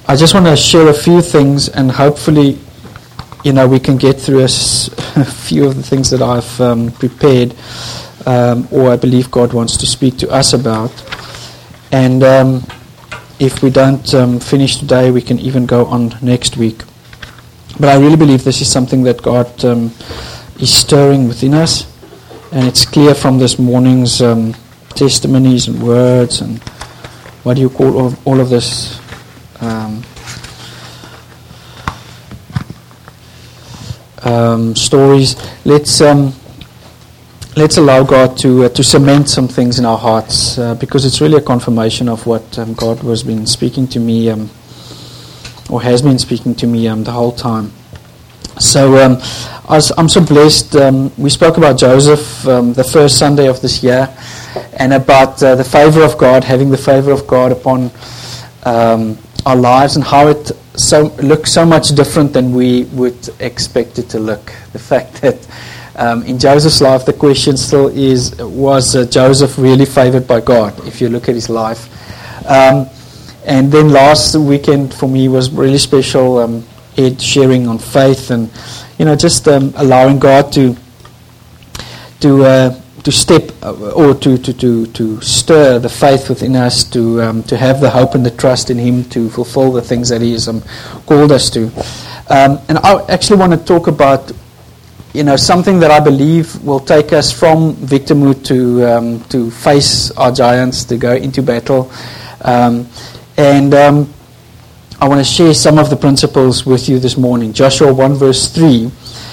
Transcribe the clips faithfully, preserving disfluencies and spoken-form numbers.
I just want to share a few things, and hopefully, you know, we can get through a, s- a few of the things that I've um, prepared, um, or I believe God wants to speak to us about. And um, if we don't um, finish today, we can even go on next week. But I really believe this is something that God um, is stirring within us, and it's clear from this morning's um, testimonies and words and what do you call all of, all of this. Um, um, stories. Let's um, let's allow God to uh, to cement some things in our hearts, uh, because it's really a confirmation of what um, God has been speaking to me, um, or has been speaking to me um, the whole time. So um, I was, I'm so blessed. Um, we spoke about Joseph um, the first Sunday of this year, and about uh, the favor of God, having the favor of God upon Um, our lives, and how it so looks so much different than we would expect it to look. The fact that um, in Joseph's life, the question still is, was uh, Joseph really favored by God, if you look at his life? Um, and then last weekend for me was really special, um, Ed sharing on faith, and you know, just um, allowing God to to uh, to step or to, to, to, to stir the faith within us, to um, to have the hope and the trust in Him to fulfill the things that He has um, called us to. Um, and I actually want to talk about, you know, something that I believe will take us from victimhood to um, to face our giants, to go into battle. Um, and um, I want to share some of the principles with you this morning. Joshua one verse three.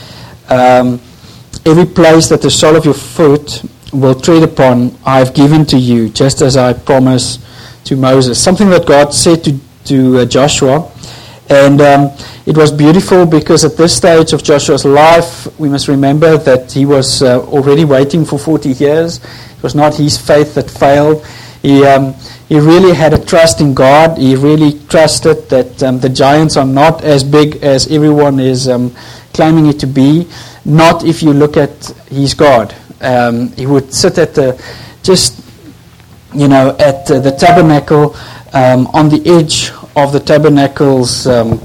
Um, Every place that the sole of your foot will tread upon, I have given to you, just as I promised to Moses. Something that God said to, to uh, Joshua. And um, it was beautiful because at this stage of Joshua's life, we must remember that he was uh, already waiting for forty years. It was not his faith that failed. He, um, he really had a trust in God. He really trusted that um, the giants are not as big as everyone is um, claiming it to be. Not if you look at his God. Um, he would sit at the, just, you know, at uh, the tabernacle, um, on the edge of the tabernacle's um,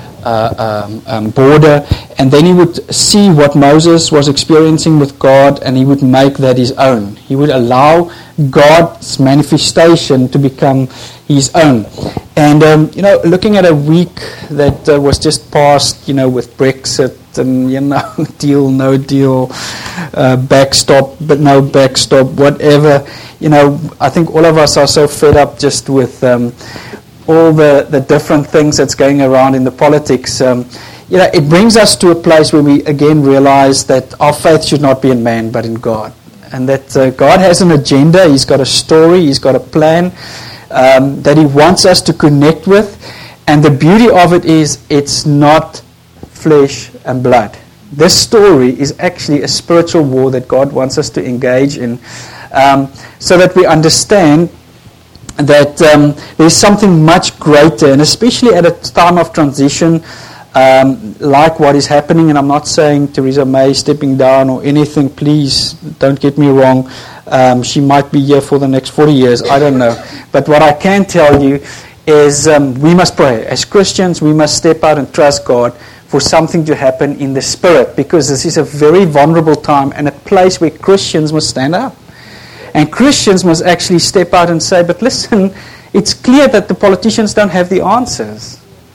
uh, um, um, border, and then he would see what Moses was experiencing with God, and he would make that his own. He would allow God's manifestation to become his own. And, um, you know, looking at a week that uh, was just passed, you know, with Brexit, and, you know, deal, no deal, uh, backstop, but no backstop, whatever. You know, I think all of us are so fed up just with um, all the, the different things that's going around in the politics. Um, you know, it brings us to a place where we again realize that our faith should not be in man, but in God. And that uh, God has an agenda, He's got a story, He's got a plan um, that He wants us to connect with. And the beauty of it is, it's not flesh and blood. This story is actually a spiritual war that God wants us to engage in, um, so that we understand that um, there's something much greater, and especially at a time of transition um, like what is happening. And I'm not saying Theresa May stepping down or anything, please don't get me wrong. Um, she might be here for the next forty years, I don't know. But what I can tell you is um, we must pray. As Christians, we must step out and trust God for something to happen in the spirit, because this is a very vulnerable time and a place where Christians must stand up. And Christians must actually step out and say, but listen, it's clear that the politicians don't have the answers.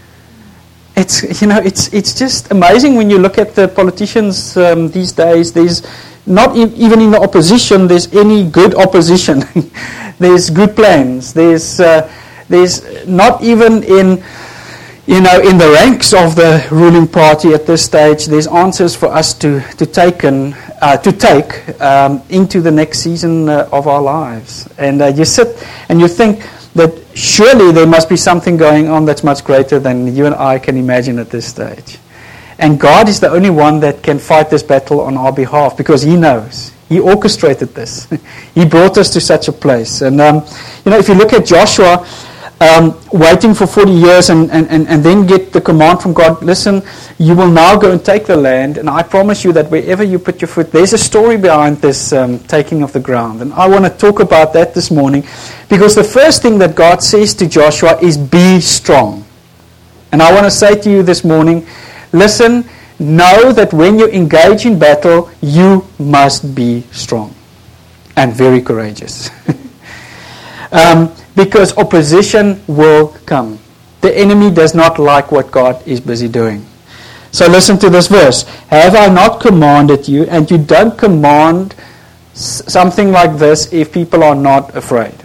It's, you know, it's it's just amazing when you look at the politicians um, these days. There's not e- even in the opposition, there's any good opposition. There's good plans. There's uh, there's not even in, you know, in the ranks of the ruling party at this stage, there's answers for us to to take and uh, to take um, into the next season uh, of our lives. And uh, you sit and you think that surely there must be something going on that's much greater than you and I can imagine at this stage. And God is the only one that can fight this battle on our behalf, because He knows. He orchestrated this. He brought us to such a place. And um, you know, if you look at Joshua, Um, waiting for forty years and, and, and, and then get the command from God, listen, you will now go and take the land, and I promise you that wherever you put your foot, there's a story behind this um, taking of the ground. And I want to talk about that this morning, because the first thing that God says to Joshua is be strong. And I want to say to you this morning, listen, know that when you engage in battle, you must be strong and very courageous. um, because opposition will come. The enemy does not like what God is busy doing. So listen to this verse. Have I not commanded you? And you don't command s- something like this if people are not afraid.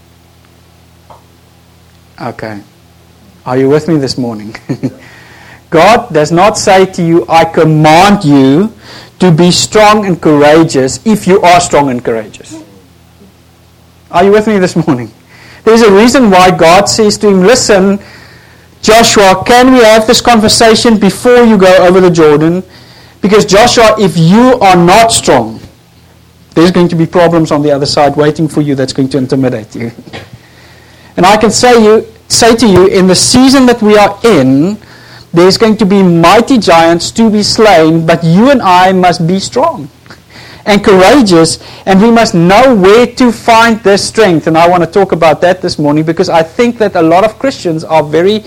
Okay. Are you with me this morning? God does not say to you, I command you to be strong and courageous if you are strong and courageous. Are you with me this morning? There's a reason why God says to him, listen, Joshua, can we have this conversation before you go over the Jordan? Because Joshua, if you are not strong, there's going to be problems on the other side waiting for you that's going to intimidate you. And I can say you say to you, in the season that we are in, there's going to be mighty giants to be slain, but you and I must be strong and courageous, and we must know where to find this strength. And I want to talk about that this morning, because I think that a lot of Christians are very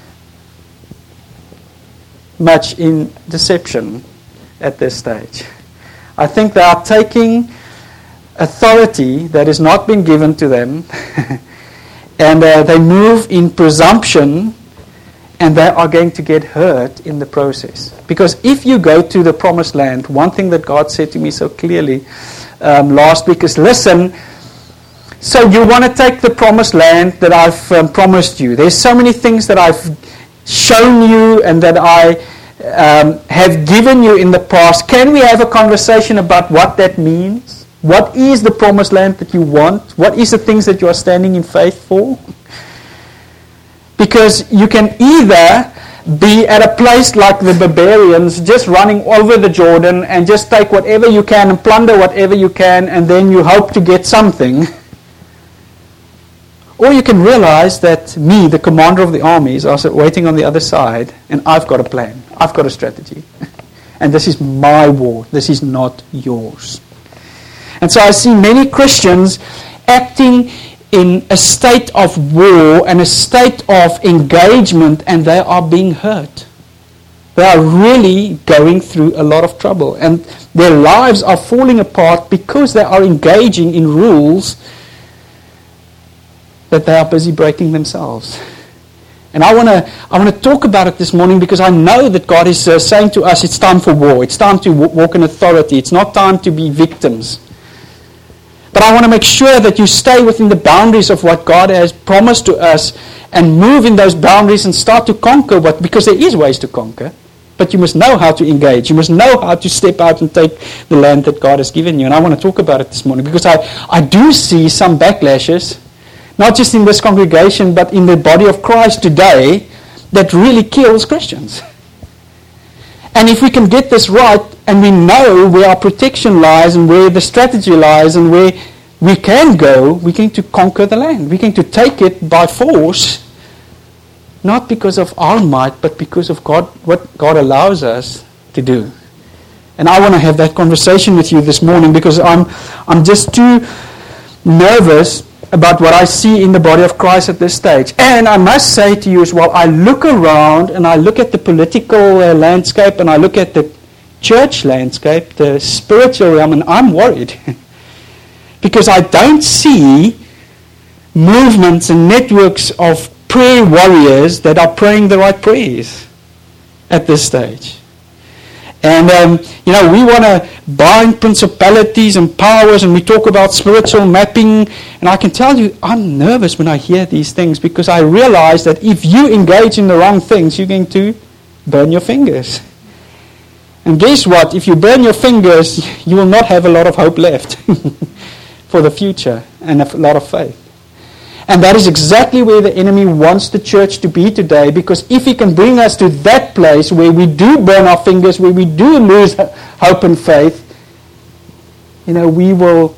much in deception at this stage. I think they are taking authority that has not been given to them and uh, they move in presumption, and they are going to get hurt in the process. Because if you go to the promised land, one thing that God said to me so clearly um, last week is, listen, so you want to take the promised land that I've um, promised you. There's so many things that I've shown you and that I um, have given you in the past. Can we have a conversation about what that means? What is the promised land that you want? What is the things that you are standing in faith for? Because you can either be at a place like the barbarians, just running over the Jordan and just take whatever you can and plunder whatever you can, and then you hope to get something. Or you can realize that me, the commander of the armies, are waiting on the other side, and I've got a plan. I've got a strategy. And this is my war. This is not yours. And so I see many Christians acting in a state of war and a state of engagement, and they are being hurt. They are really going through a lot of trouble, and their lives are falling apart because they are engaging in rules that they are busy breaking themselves. And I want to I want to talk about it this morning, because I know that God is uh, saying to us, it's time for war. It's time to w- walk in authority. It's not time to be victims. But I want to make sure that you stay within the boundaries of what God has promised to us and move in those boundaries and start to conquer what, because there is ways to conquer. But you must know how to engage. You must know how to step out and take the land that God has given you. And I want to talk about it this morning, because I, I do see some backlashes, not just in this congregation, but in the body of Christ today, that really kills Christians. And if we can get this right, and we know where our protection lies and where the strategy lies and where we can go, we're going to conquer the land. We're going to take it by force, not because of our might, but because of God, what God allows us to do. And I want to have that conversation with you this morning, because I'm I'm just too nervous about what I see in the body of Christ at this stage. And I must say to you as well, I look around and I look at the political uh, landscape, and I look at the church landscape, the spiritual realm, and I'm worried. Because I don't see movements and networks of prayer warriors that are praying the right prayers at this stage. And, um, you know, we want to bind principalities and powers, and we talk about spiritual mapping. And I can tell you, I'm nervous when I hear these things, because I realize that if you engage in the wrong things, you're going to burn your fingers. And guess what? If you burn your fingers, you will not have a lot of hope left for the future and a lot of faith. And that is exactly where the enemy wants the church to be today, because if he can bring us to that place where we do burn our fingers, where we do lose hope and faith, you know, we will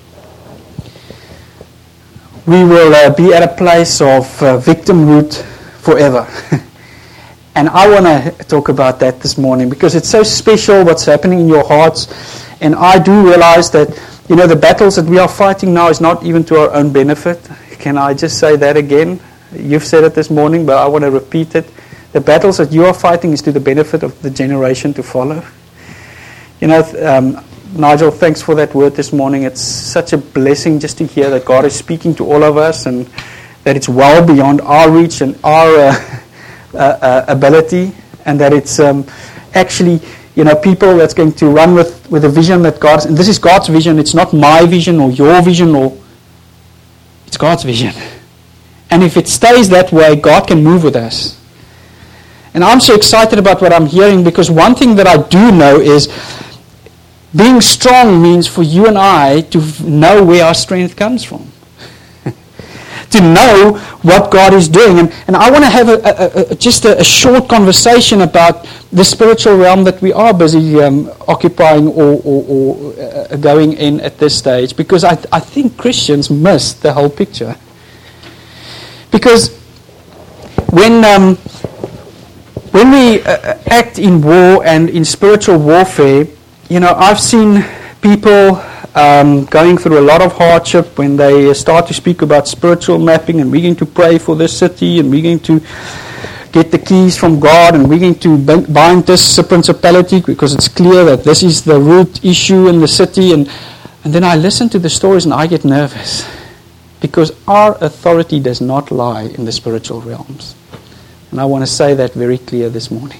we will uh, be at a place of uh, victimhood forever. And I want to talk about that this morning, because it's so special what's happening in your hearts. And I do realize that, you know, the battles that we are fighting now is not even to our own benefit. Can I just say that again? You've said it this morning, but I want to repeat it. the battles that you are fighting is to the benefit of the generation to follow. You know, um, Nigel, thanks for that word this morning. It's such a blessing just to hear that God is speaking to all of us and that it's well beyond our reach and our uh, uh, uh, ability, and that it's um, actually, you know, people that's going to run with, with a vision that God's, and this is God's vision. It's not my vision or your vision, or it's God's vision. And if it stays that way, God can move with us. And I'm so excited about what I'm hearing, because one thing that I do know is being strong means for you and I to know where our strength comes from. To know what God is doing. And, and I want to have a, a, a, just a, a short conversation about the spiritual realm that we are busy um, occupying or, or, or uh, going in at this stage, because I, I think Christians miss the whole picture. Because when um, when we uh, act in war and in spiritual warfare, you know, I've seen people um, going through a lot of hardship when they start to speak about spiritual mapping, and we're going to pray for this city, and we're going to get the keys from God, and we're going to bind this principality because it's clear that this is the root issue in the city. And, and then I listen to the stories and I get nervous, because our authority does not lie in the spiritual realms. And I want to say that very clear this morning.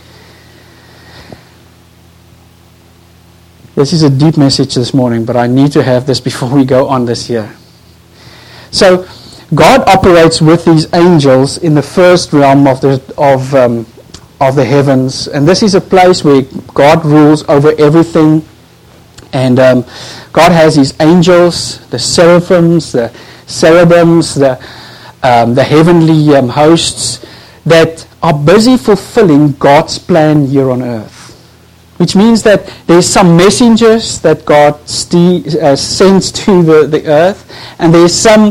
This is a deep message this morning, but I need to have this before we go on this year. So, God operates with these angels in the first realm of the of um, of the heavens, and this is a place where God rules over everything. And um, God has His angels, the seraphims, the cherubims, the um, the heavenly um, hosts that are busy fulfilling God's plan here on earth. Which means that there's some messengers that God st- uh, sends to the, the earth, and there's some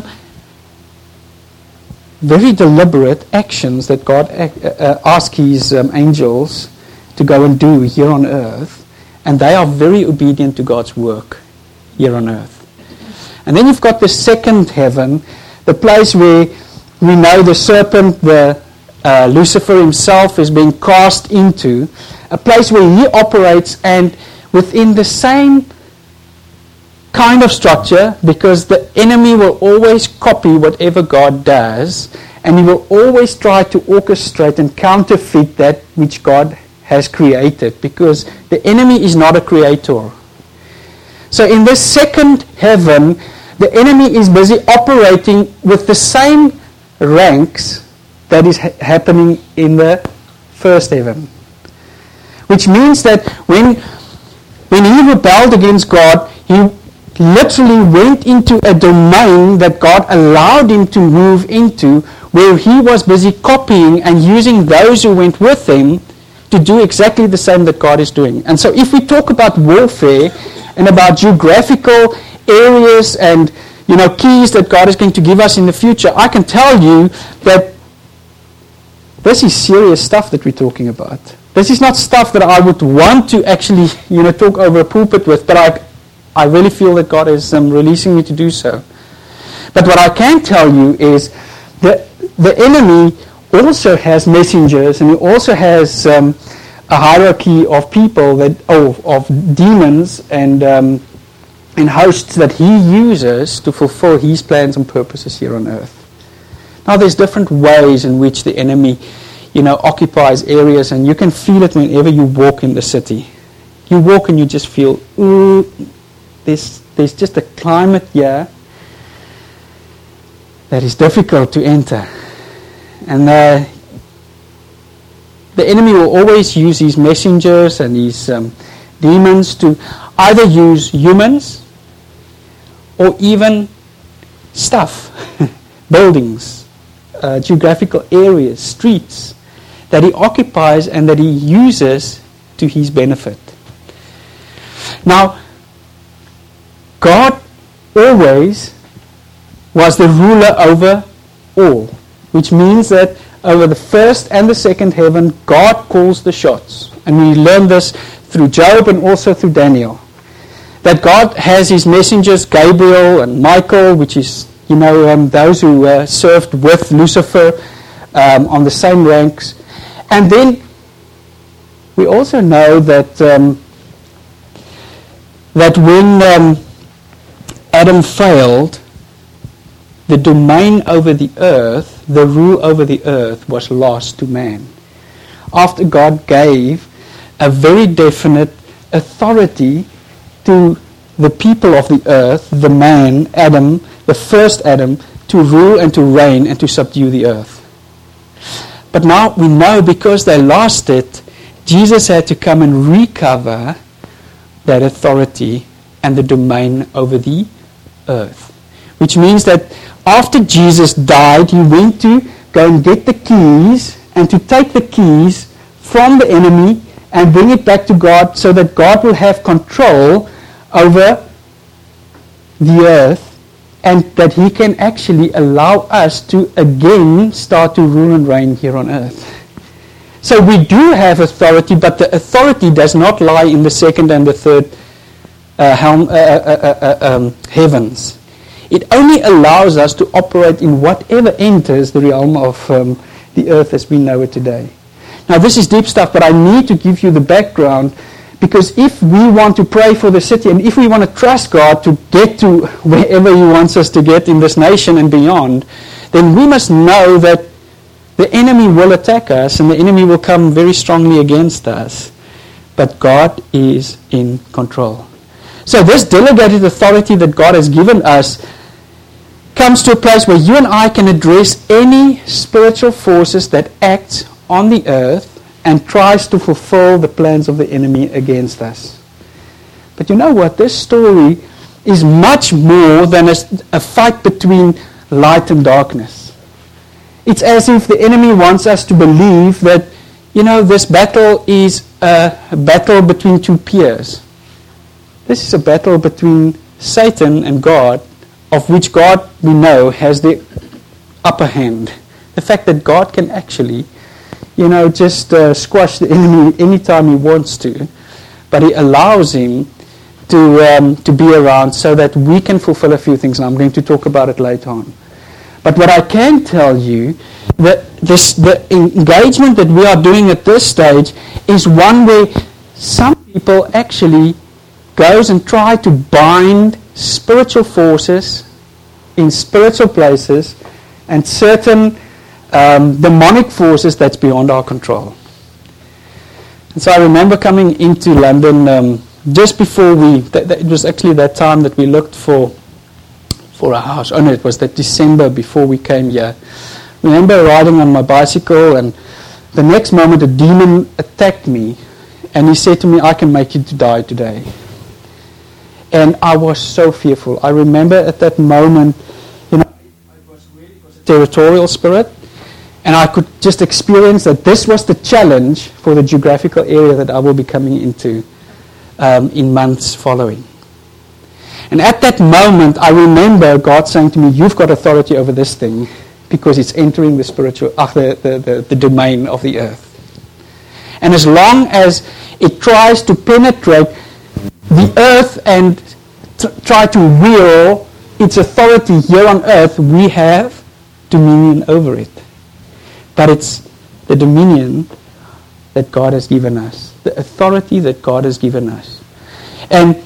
very deliberate actions that God uh, asks His um, angels to go and do here on earth, and they are very obedient to God's work here on earth. And then you've got the second heaven, the place where we know the serpent, the uh, Lucifer himself, is being cast into. A place where he operates, and within the same kind of structure, because the enemy will always copy whatever God does, and he will always try to orchestrate and counterfeit that which God has created, because the enemy is not a creator. So in this second heaven, the enemy is busy operating with the same ranks that is ha- happening in the first heaven. Which means that when, when he rebelled against God, he literally went into a domain that God allowed him to move into, where he was busy copying and using those who went with him to do exactly the same that God is doing. And so if we talk about warfare and about geographical areas and, you know, keys that God is going to give us in the future, I can tell you that this is serious stuff that we're talking about. This is not stuff that I would want to actually, you know, talk over a pulpit with, but I, I really feel that God is um, releasing me to do so. But what I can tell you is that the enemy also has messengers, and he also has um, a hierarchy of people that, oh, of demons and um, and hosts that he uses to fulfill his plans and purposes here on earth. Now, there's different ways in which the enemy, you know, occupies areas, and you can feel it whenever you walk in the city. You walk and you just feel, ooh, there's, there's just a climate here that is difficult to enter. And uh, the enemy will always use these messengers and these um, demons to either use humans or even stuff, buildings, uh, geographical areas, streets, that he occupies and that he uses to his benefit. Now, God always was the ruler over all, which means that over the first and the second heaven, God calls the shots. And we learn this through Job and also through Daniel. That God has his messengers, Gabriel and Michael, which is, you know, um, those who uh, served with Lucifer um, on the same ranks. And then we also know that um, that when um, Adam failed, the domain over the earth, the rule over the earth, was lost to man. After God gave a very definite authority to the people of the earth, the man, Adam, the first Adam, to rule and to reign and to subdue the earth. But now we know because they lost it, Jesus had to come and recover that authority and the domain over the earth. Which means that after Jesus died, he went to go and get the keys and to take the keys from the enemy and bring it back to God so that God will have control over the earth and that he can actually allow us to again start to rule and reign here on earth. So we do have authority, but the authority does not lie in the second and the third uh, helm, uh, uh, uh, uh, um, heavens. It only allows us to operate in whatever enters the realm of um, the earth as we know it today. Now this is deep stuff, but I need to give you the background, because if we want to pray for the city and if we want to trust God to get to wherever he wants us to get in this nation and beyond, then we must know that the enemy will attack us and the enemy will come very strongly against us. But God is in control. So this delegated authority that God has given us comes to a place where you and I can address any spiritual forces that act on the earth and tries to fulfill the plans of the enemy against us. But you know what? This story is much more than a, a fight between light and darkness. It's as if the enemy wants us to believe that, you know, this battle is a battle between two peers. This is a battle between Satan and God, of which God, we know, has the upper hand. The fact that God can actually, you know, just uh, squash the enemy anytime he wants to, but he allows him to um, to be around so that we can fulfill a few things, and I'm going to talk about it later on. But what I can tell you, that this the engagement that we are doing at this stage is one where some people actually goes and try to bind spiritual forces in spiritual places and certain um, demonic forces that's beyond our control. And so I remember coming into London um, just before we, th- th- it was actually that time that we looked for for a house. Oh no, it was that December before we came here. I remember riding on my bicycle, and the next moment a demon attacked me, and he said to me, "I can make you to die today." And I was so fearful. I remember at that moment, you know, it was really it was a territorial spirit, and I could just experience that this was the challenge for the geographical area that I will be coming into um, in months following. And at that moment, I remember God saying to me, "You've got authority over this thing because it's entering the spiritual, uh, the, the, the, the domain of the earth. And as long as it tries to penetrate the earth and t- try to wield its authority here on earth, we have dominion over it. But it's the dominion that God has given us, the authority that God has given us. And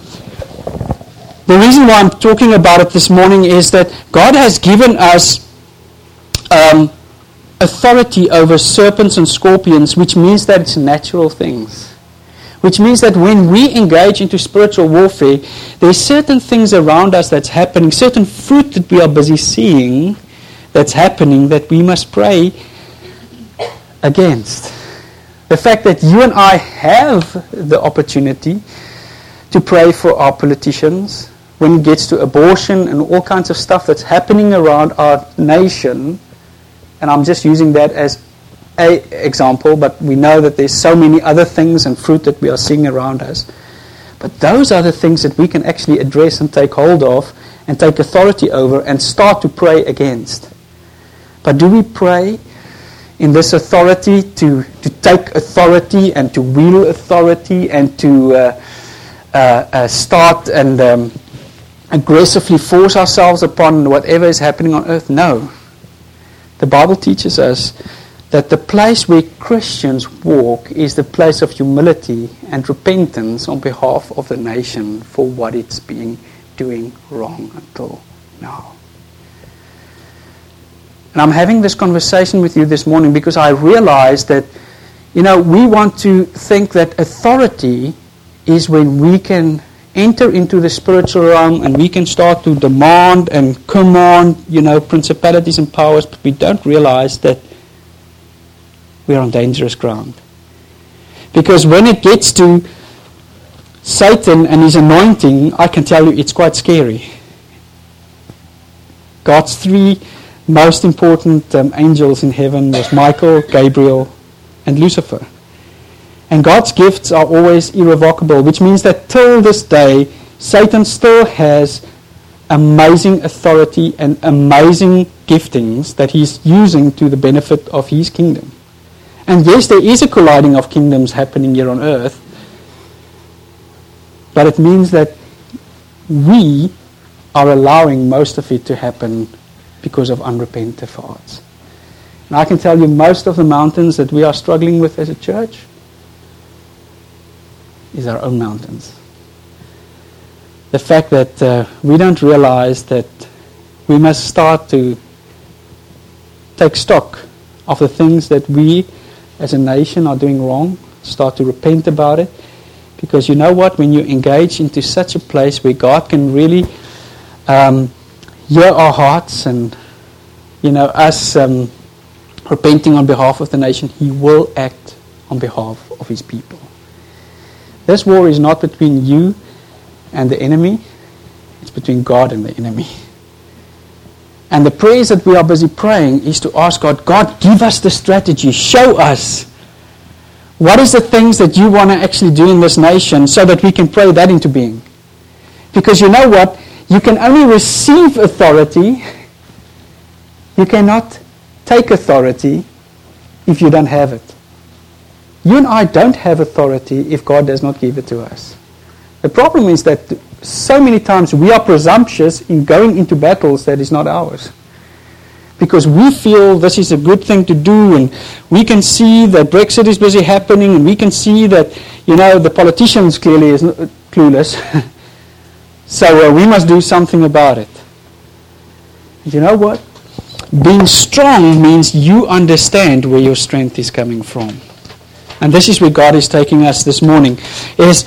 the reason why I'm talking about it this morning is that God has given us um, authority over serpents and scorpions, which means that it's natural things. Which means that when we engage into spiritual warfare, there's certain things around us that's happening, certain fruit that we are busy seeing that's happening that we must pray against. The fact that you and I have the opportunity to pray for our politicians when it gets to abortion and all kinds of stuff that's happening around our nation, and I'm just using that as a example, but we know that there's so many other things and fruit that we are seeing around us. But those are the things that we can actually address and take hold of and take authority over and start to pray against. But do we pray in this authority to, to take authority and to wield authority and to uh, uh, uh, start and um, aggressively force ourselves upon whatever is happening on earth? No. The Bible teaches us that the place where Christians walk is the place of humility and repentance on behalf of the nation for what it's been doing wrong until now. And I'm having this conversation with you this morning because I realize that, you know, we want to think that authority is when we can enter into the spiritual realm and we can start to demand and command, you know, principalities and powers, but we don't realize that we're on dangerous ground. Because when it gets to Satan and his anointing, I can tell you it's quite scary. God's three most important um, angels in heaven was Michael, Gabriel, and Lucifer. And God's gifts are always irrevocable, which means that till this day, Satan still has amazing authority and amazing giftings that he's using to the benefit of his kingdom. And yes, there is a colliding of kingdoms happening here on earth, but it means that we are allowing most of it to happen because of unrepentant hearts. And I can tell you most of the mountains that we are struggling with as a church is our own mountains. The fact that uh, we don't realize that we must start to take stock of the things that we as a nation are doing wrong, start to repent about it. Because you know what, when you engage into such a place where God can really um, hear our hearts and, you know, us um, repenting on behalf of the nation, He will act on behalf of His people. This war is not between you and the enemy, it's between God and the enemy. And the prayers that we are busy praying is to ask God, God, give us the strategy, show us. What is the things that you want to actually do in this nation so that we can pray that into being? Because you know what? You can only receive authority. You cannot take authority if you don't have it. You and I don't have authority if God does not give it to us. The problem is that so many times we are presumptuous in going into battles that is not ours. Because we feel this is a good thing to do, and we can see that Brexit is busy happening, and we can see that, you know, the politicians clearly is clueless. So uh, we must do something about it. And you know what? Being strong means you understand where your strength is coming from. And this is where God is taking us this morning. Is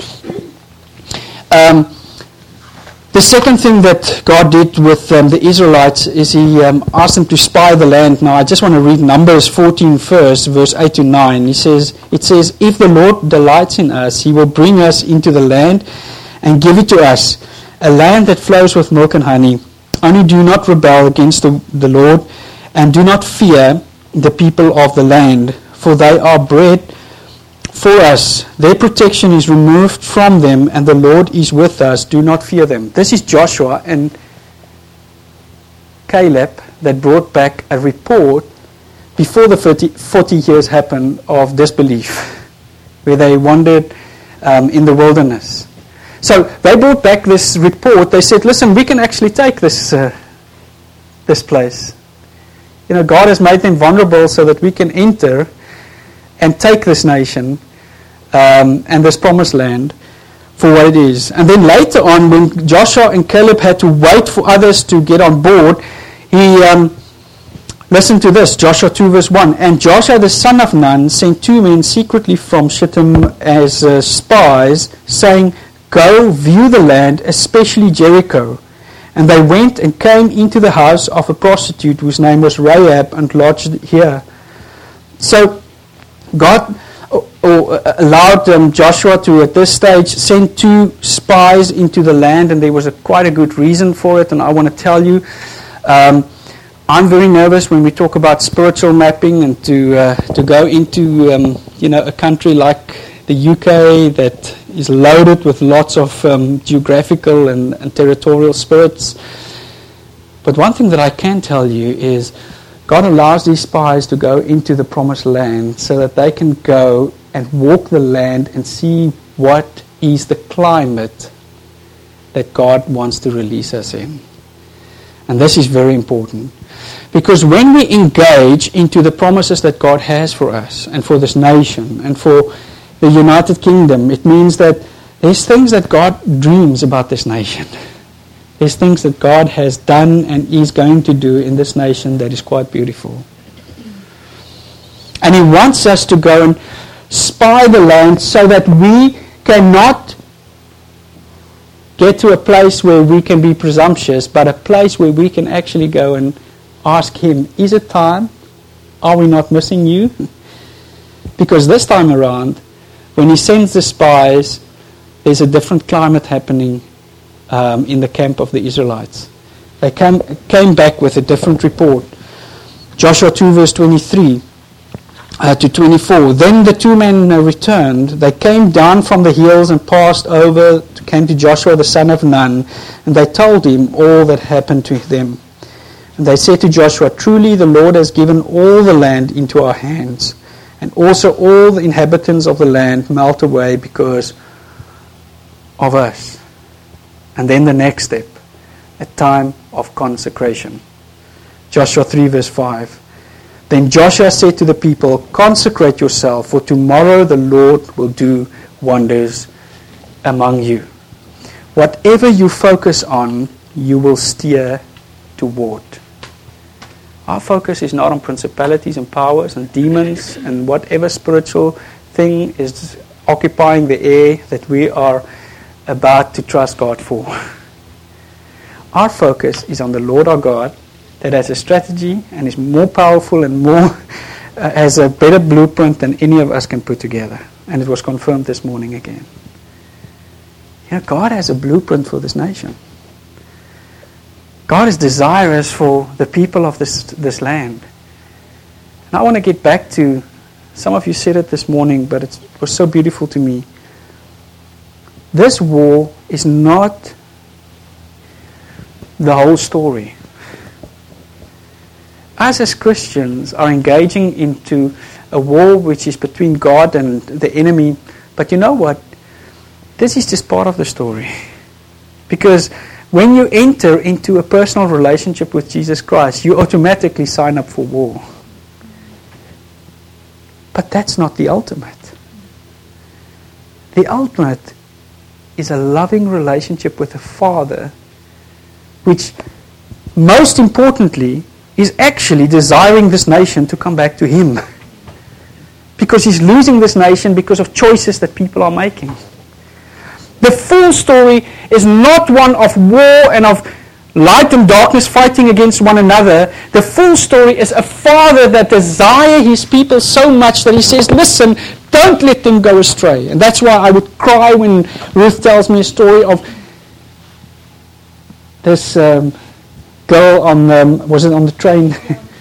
um, the second thing that God did with um, the Israelites is He um, asked them to spy the land. Now I just want to read Numbers fourteen first, verse eight to nine. He says, it says, if the Lord delights in us, He will bring us into the land and give it to us, a land that flows with milk and honey. Only do not rebel against the, the Lord, and do not fear the people of the land, for they are bread for us. Their protection is removed from them, and the Lord is with us. Do not fear them. This is Joshua and Caleb that brought back a report before the forty years happened of disbelief, where they wandered um, in the wilderness. So they brought back this report. They said, listen, we can actually take this uh, this place. You know, God has made them vulnerable so that we can enter and take this nation um, and this promised land for what it is. And then later on, when Joshua and Caleb had to wait for others to get on board, he um, listened to this, Joshua two verse one. And Joshua the son of Nun sent two men secretly from Shittim as uh, spies, saying, go view the land, especially Jericho. And they went and came into the house of a prostitute whose name was Rahab, and lodged here. So God or, or allowed um, Joshua to, at this stage, send two spies into the land, and there was a, quite a good reason for it. And I want to tell you, um, I'm very nervous when we talk about spiritual mapping and to uh, to go into um, you know a country like the U K that is loaded with lots of um, geographical and, and territorial spirits. But one thing that I can tell you is God allows these spies to go into the promised land so that they can go and walk the land and see what is the climate that God wants to release us in. And this is very important. Because when we engage into the promises that God has for us and for this nation and for the United Kingdom, it means that there's things that God dreams about this nation. There's things that God has done and is going to do in this nation that is quite beautiful. And He wants us to go and spy the land so that we cannot get to a place where we can be presumptuous, but a place where we can actually go and ask Him, is it time? Are we not missing you? Because this time around, when He sends the spies, there's a different climate happening um, in the camp of the Israelites. They came, came back with a different report. Joshua two verse twenty-three uh, to twenty-four. Then the two men uh, returned. They came down from the hills and passed over, came to Joshua the son of Nun, and they told him all that happened to them. And they said to Joshua, truly the Lord has given all the land into our hands, and also all the inhabitants of the land melt away because of us. And then the next step, a time of consecration. Joshua three verse five. Then Joshua said to the people, consecrate yourself, for tomorrow the Lord will do wonders among you. Whatever you focus on, you will steer toward. Our focus is not on principalities and powers and demons and whatever spiritual thing is occupying the air that we are about to trust God for. Our focus is on the Lord our God that has a strategy and is more powerful and more uh, has a better blueprint than any of us can put together. And it was confirmed this morning again. You know, God has a blueprint for this nation. God is desirous for the people of this this land. And I want to get back to, some of you said it this morning, but it was so beautiful to me. This war is not the whole story. Us as Christians are engaging into a war which is between God and the enemy. But you know what? This is just part of the story. Because when you enter into a personal relationship with Jesus Christ, you automatically sign up for war. But that's not the ultimate. The ultimate is a loving relationship with the Father, which most importantly is actually desiring this nation to come back to Him. Because He's losing this nation because of choices that people are making. The full story is not one of war and of light and darkness fighting against one another. The full story is a Father that desires His people so much that He says, listen, don't let them go astray. And that's why I would cry when Ruth tells me a story of this um, girl on, um, was it on the train?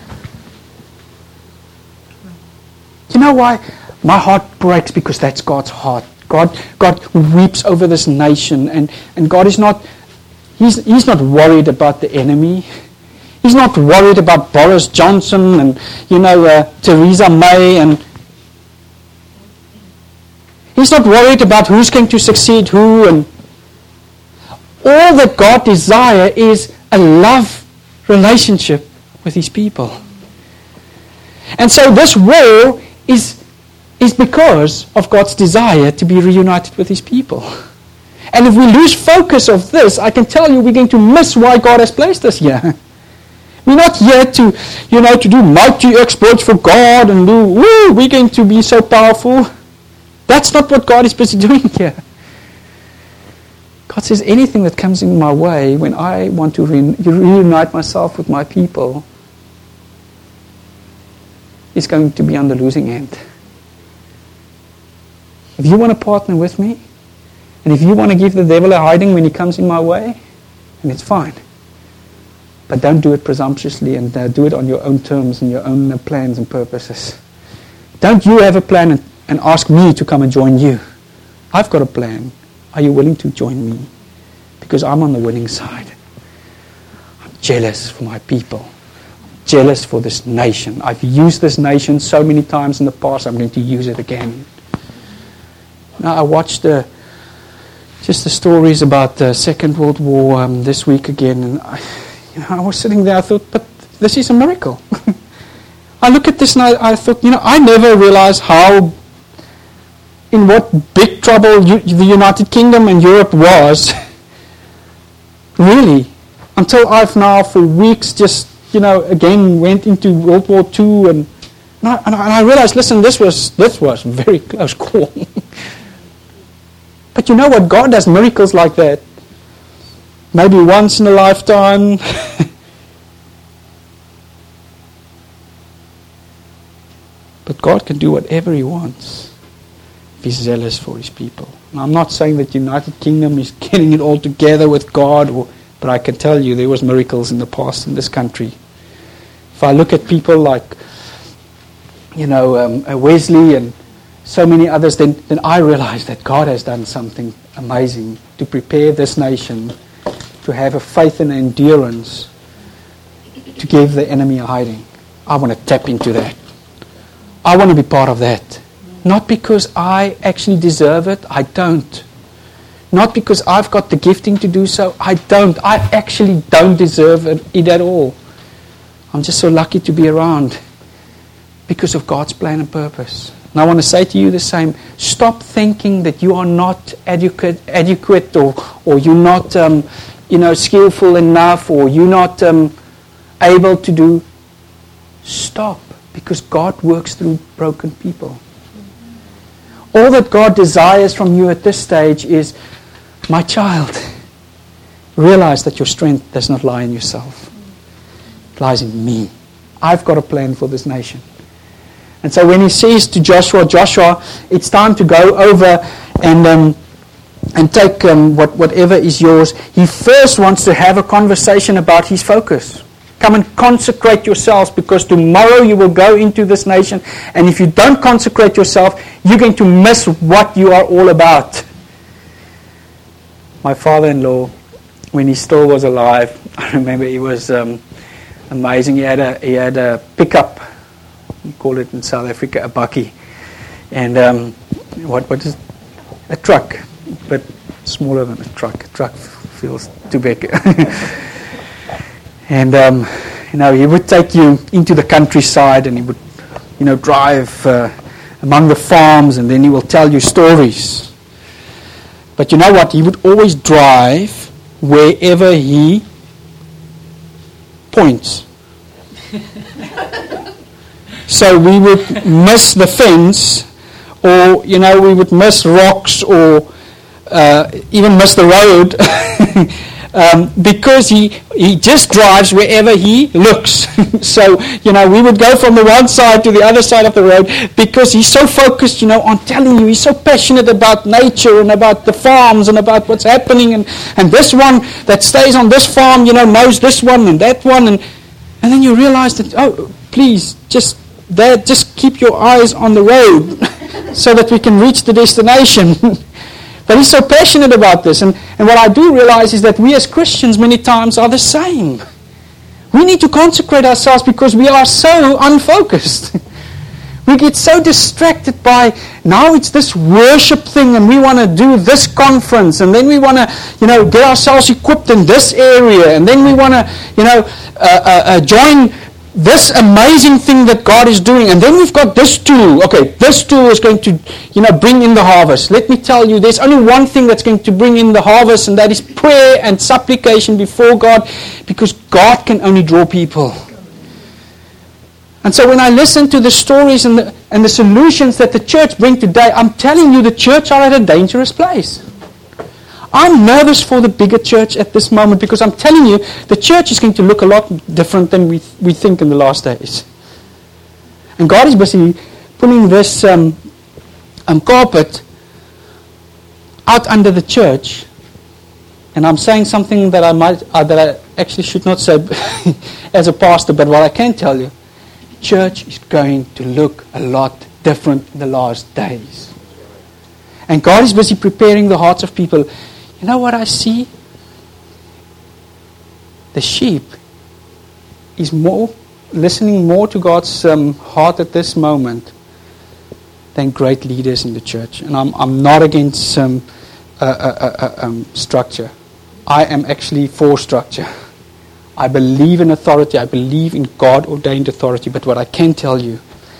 You know why? My heart breaks because that's God's heart. God, God weeps over this nation, and, and God is not, he's, he's not worried about the enemy. He's not worried about Boris Johnson and, you know, uh, Theresa May, and He's not worried about who's going to succeed who, and all that God desires is a love relationship with His people. And so this war is is because of God's desire to be reunited with His people. And if we lose focus of this, I can tell you we're going to miss why God has placed us here. We're not here to, you know, to do mighty exploits for God and do, woo, we're going to be so powerful. That's not what God is busy doing here. God says anything that comes in my way when I want to re- reunite myself with my people is going to be on the losing end. If you want to partner with me, and if you want to give the devil a hiding when he comes in my way, then it's fine. But don't do it presumptuously and uh, do it on your own terms and your own uh, plans and purposes. Don't you have a plan and, and ask me to come and join you. I've got a plan. Are you willing to join me? Because I'm on the winning side. I'm jealous for my people. I'm jealous for this nation. I've used this nation so many times in the past, I'm going to use it again. Now, I watched uh, just the stories about the Second World War um, this week again, and I, you know, I was sitting there, I thought, but this is a miracle. I look at this and I, I thought, you know, I never realized how, in what big trouble you, the United Kingdom and Europe was, really, until I've now for weeks just, you know, again went into World War Two and, and, I, and I realized, listen, this was, this was very close call. But you know what? God does miracles like that. Maybe once in a lifetime. But God can do whatever He wants if He's zealous for His people. Now, I'm not saying that United Kingdom is getting it all together with God, or, but I can tell you there was miracles in the past in this country. If I look at people like, you know, um, Wesley and so many others, then, then I realize that God has done something amazing to prepare this nation to have a faith and endurance to give the enemy a hiding. I want to tap into that. I want to be part of that. Not because I actually deserve it. I don't. Not because I've got the gifting to do so. I don't. I actually don't deserve it, it at all. I'm just so lucky to be around because of God's plan and purpose. And I want to say to you the same. Stop thinking that you are not adequate, adequate or, or you're not um, you know, skillful enough, or you're not um, able to do. Stop. Because God works through broken people. All that God desires from you at this stage is, my child, realize that your strength does not lie in yourself. It lies in me. I've got a plan for this nation. And so when He says to Joshua, Joshua, it's time to go over and um, and take um, what, whatever is yours, he first wants to have a conversation about his focus. Come and consecrate yourselves, because tomorrow you will go into this nation, and if you don't consecrate yourself, you're going to miss what you are all about. My father-in-law, when he still was alive, I remember he was um, amazing. He had a he had a pickup. We call it in South Africa a bakkie, and um, what what is a truck, but smaller than a truck. A truck feels too big. And, um, you know, he would take you into the countryside, and he would, you know, drive uh, among the farms, and then he will tell you stories. But you know what? He would always drive wherever he points. So we would miss the fence, or, you know, we would miss rocks, or uh, even miss the road. Um, because he he just drives wherever he looks. So, you know, we would go from the one side to the other side of the road, because he's so focused, you know, on telling you. He's so passionate about nature and about the farms and about what's happening. And, and this one that stays on this farm, you know, knows this one and that one. And, and then you realize that, oh, please, just Dad, just keep your eyes on the road so that we can reach the destination. But he's so passionate about this. And, and what I do realize is that we as Christians many times are the same. We need to consecrate ourselves because we are so unfocused. We get so distracted by, now it's this worship thing, and we want to do this conference, and then we want to, you know, get ourselves equipped in this area, and then we want to, you know, uh, uh, uh, join this amazing thing that God is doing. And then we've got this tool. Okay, this tool is going to, you know, bring in the harvest. Let me tell you, there's only one thing that's going to bring in the harvest, and that is prayer and supplication before God, because God can only draw people. And so when I listen to the stories and the, and the solutions that the church bring today, I'm telling you, the church are at a dangerous place. I'm nervous for the bigger church at this moment, because I'm telling you, the church is going to look a lot different than we we think in the last days. And God is busy putting this um, um, carpet out under the church. And I'm saying something that I might uh, that I actually should not say as a pastor, but what I can tell you, church is going to look a lot different in the last days. And God is busy preparing the hearts of people. You know what I see? The sheep is more listening more to God's um, heart at this moment than great leaders in the church. And I'm I'm not against um, uh, uh, uh, um, structure. I am actually for structure. I believe in authority. I believe in God-ordained authority. But what I can tell you,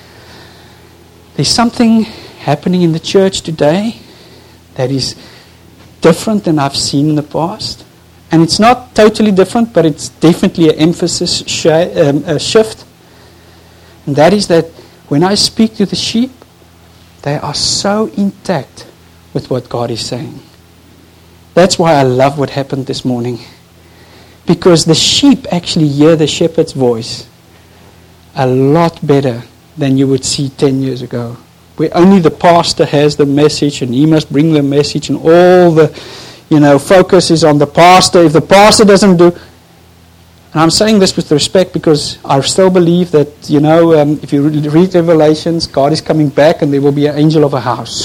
there's something happening in the church today that is different than I've seen in the past. And it's not totally different, but it's definitely an emphasis sh- um, a shift. And that is that when I speak to the sheep, they are so intact with what God is saying. That's why I love what happened this morning. Because the sheep actually hear the shepherd's voice a lot better than you would see ten years ago. Where only the pastor has the message and he must bring the message and all the, you know, focus is on the pastor. If the pastor doesn't do... And I'm saying this with respect because I still believe that, you know, um, if you read Revelations, God is coming back and there will be an angel of a house.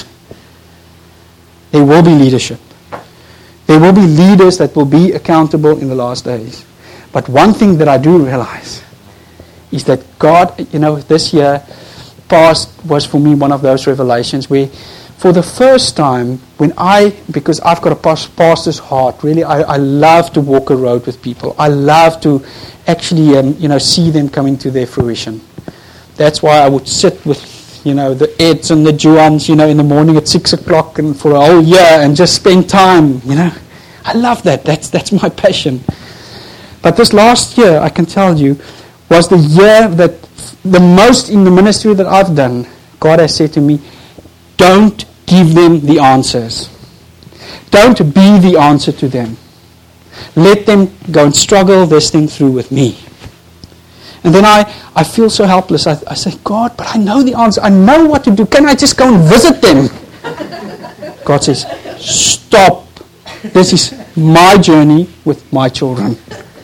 There will be leadership. There will be leaders that will be accountable in the last days. But one thing that I do realize is that God, you know, this year past was for me one of those revelations where for the first time when I, because I've got a pastor's heart, really I, I love to walk a road with people. I love to actually, um, you know, see them coming to their fruition. That's why I would sit with, you know, the Eds and the Juans, you know, in the morning at six o'clock and for a whole year and just spend time, you know. I love that. That's that's my passion. But this last year, I can tell you, was the year that the most in the ministry that I've done, God has said to me, don't give them the answers. Don't be the answer to them. Let them go and struggle this thing through with me. And then I, I feel so helpless. I, I say, God, but I know the answer. I know what to do. Can I just go and visit them? God says, stop. This is my journey with my children.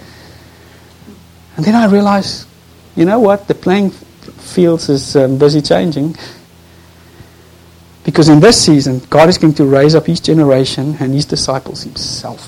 And then I realize, you know what? The playing fields is um, busy changing. Because in this season, God is going to raise up His generation and His disciples Himself.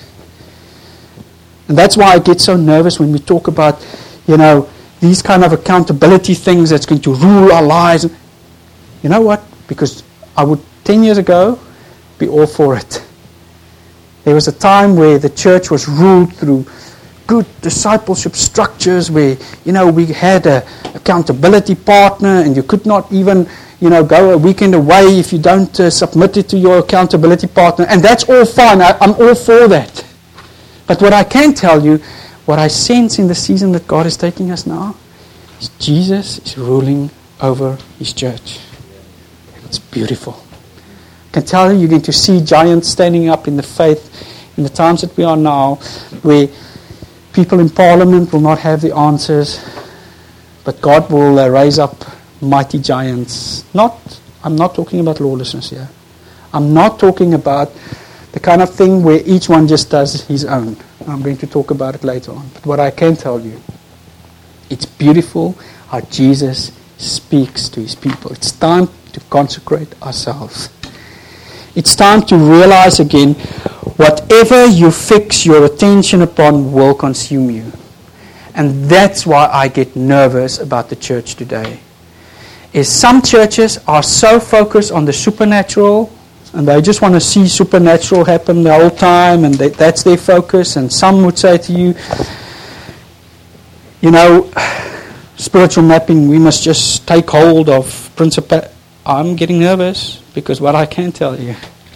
And that's why I get so nervous when we talk about, you know, these kind of accountability things that's going to rule our lives. You know what? Because I would, ten years ago, be all for it. There was a time where the church was ruled through good discipleship structures where, you know, we had a accountability partner and you could not even, you know, go a weekend away if you don't uh, submit it to your accountability partner. And that's all fine. I, I'm all for that. But what I can tell you, what I sense in the season that God is taking us now, is Jesus is ruling over His church. It's beautiful. I can tell you, you're going to see giants standing up in the faith in the times that we are now, where people in Parliament will not have the answers, but God will uh, raise up mighty giants. Not, I'm not talking about lawlessness here. I'm not talking about the kind of thing where each one just does his own. I'm going to talk about it later on. But what I can tell you, it's beautiful how Jesus speaks to His people. It's time to consecrate ourselves. It's time to realize again, whatever you fix your attention upon will consume you. And that's why I get nervous about the church today. Is some churches are so focused on the supernatural, and they just want to see supernatural happen the whole time, and they, that's their focus. And some would say to you, you know, spiritual mapping, we must just take hold of principle. I'm getting nervous because what I can tell you,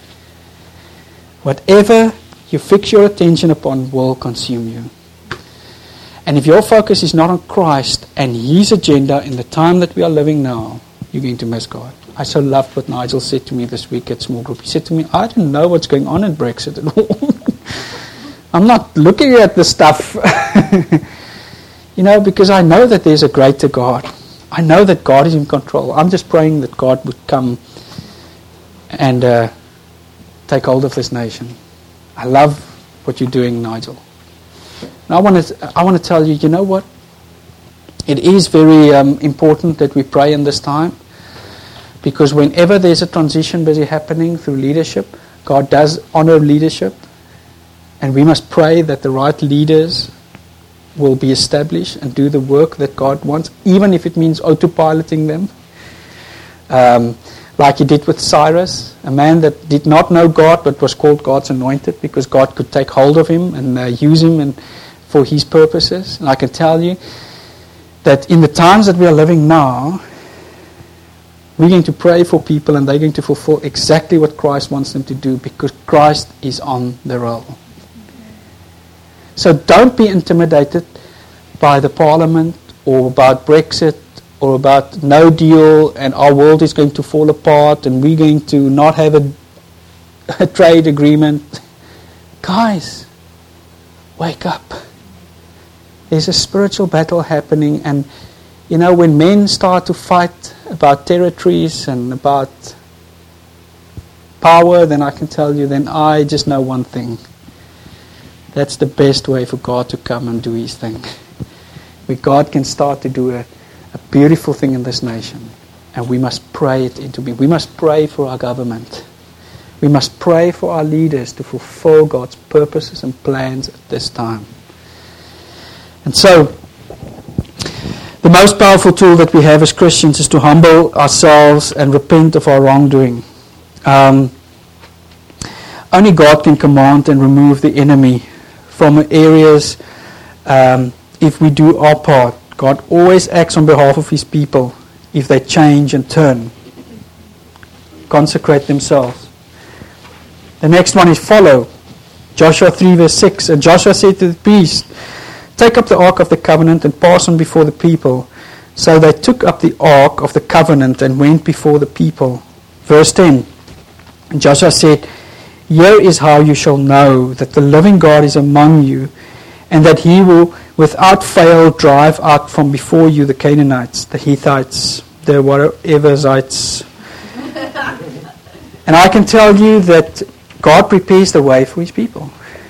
whatever you fix your attention upon will consume you. And if your focus is not on Christ and His agenda in the time that we are living now, you're going to miss God. I so loved what Nigel said to me this week at small group. He said to me, I don't know what's going on in Brexit at all. I'm not looking at the stuff. You know, because I know that there's a greater God. I know that God is in control. I'm just praying that God would come and uh, take hold of this nation. I love what you're doing, Nigel. And I want to I want to tell you, you know what? It is very um, important that we pray in this time, because whenever there's a transition busy happening through leadership, God does honor leadership, and we must pray that the right leaders will be established and do the work that God wants, even if it means autopiloting them. Um, like He did with Cyrus, a man that did not know God but was called God's anointed because God could take hold of him and uh, use him and for His purposes. And I can tell you that in the times that we are living now, we're going to pray for people and they're going to fulfill exactly what Christ wants them to do, because Christ is on the roll. So don't be intimidated by the Parliament or about Brexit or about no deal and our world is going to fall apart and we're going to not have a, a trade agreement. Guys, wake up. There's a spiritual battle happening, and you know, when men start to fight about territories and about power, then I can tell you, then I just know one thing. That's the best way for God to come and do His thing. Where God can start to do a, a beautiful thing in this nation. And we must pray it into being. We must pray for our government. We must pray for our leaders to fulfill God's purposes and plans at this time. And so, the most powerful tool that we have as Christians is to humble ourselves and repent of our wrongdoing. Um, only God can command and remove the enemy from areas um, if we do our part. God always acts on behalf of His people if they change and turn, consecrate themselves. The next one is follow. Joshua three verse six. And Joshua said to the priest, take up the ark of the covenant and pass on before the people. So they took up the ark of the covenant and went before the people. Verse ten. And Joshua said, here is how you shall know that the living God is among you, and that He will without fail drive out from before you the Canaanites, the Hittites, the whateverzites. And I can tell you that God prepares the way for His people.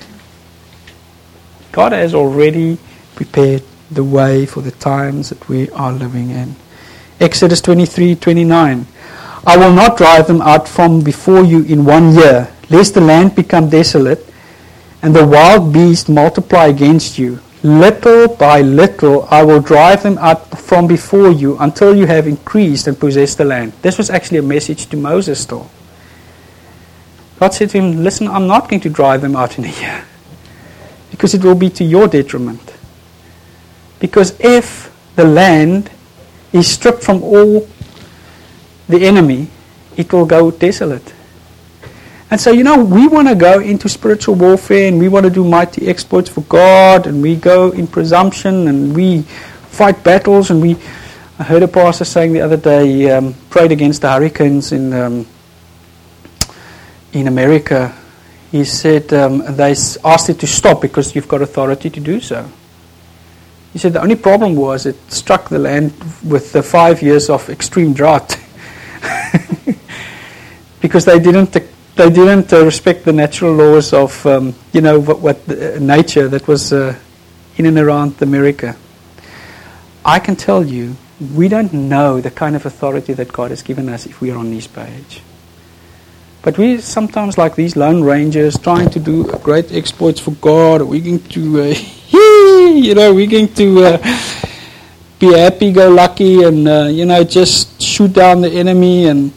God has already prepared the way for the times that we are living in. Exodus twenty-three twenty-nine. I will not drive them out from before you in one year, lest the land become desolate, and the wild beasts multiply against you. Little by little I will drive them out from before you until you have increased and possessed the land. This was actually a message to Moses still. God said to him, listen, I'm not going to drive them out in a year, because it will be to your detriment. Because if the land is stripped from all the enemy, it will go desolate. And so, you know, we want to go into spiritual warfare and we want to do mighty exploits for God, and we go in presumption and we fight battles. And we, I heard a pastor saying the other day, he um, prayed against the hurricanes in um, in America. He said um, they asked it to stop because you've got authority to do so. He said the only problem was it struck the land with the five years of extreme drought. Because they didn't they didn't uh, respect the natural laws of um, you know what, what the, uh, nature that was uh, in and around America. I can tell you, we don't know the kind of authority that God has given us if we are on His page. But we sometimes, like these lone rangers, trying to do great exploits for God. We're going to, uh, you know, we're going to uh, be happy-go-lucky and uh, you know just shoot down the enemy. And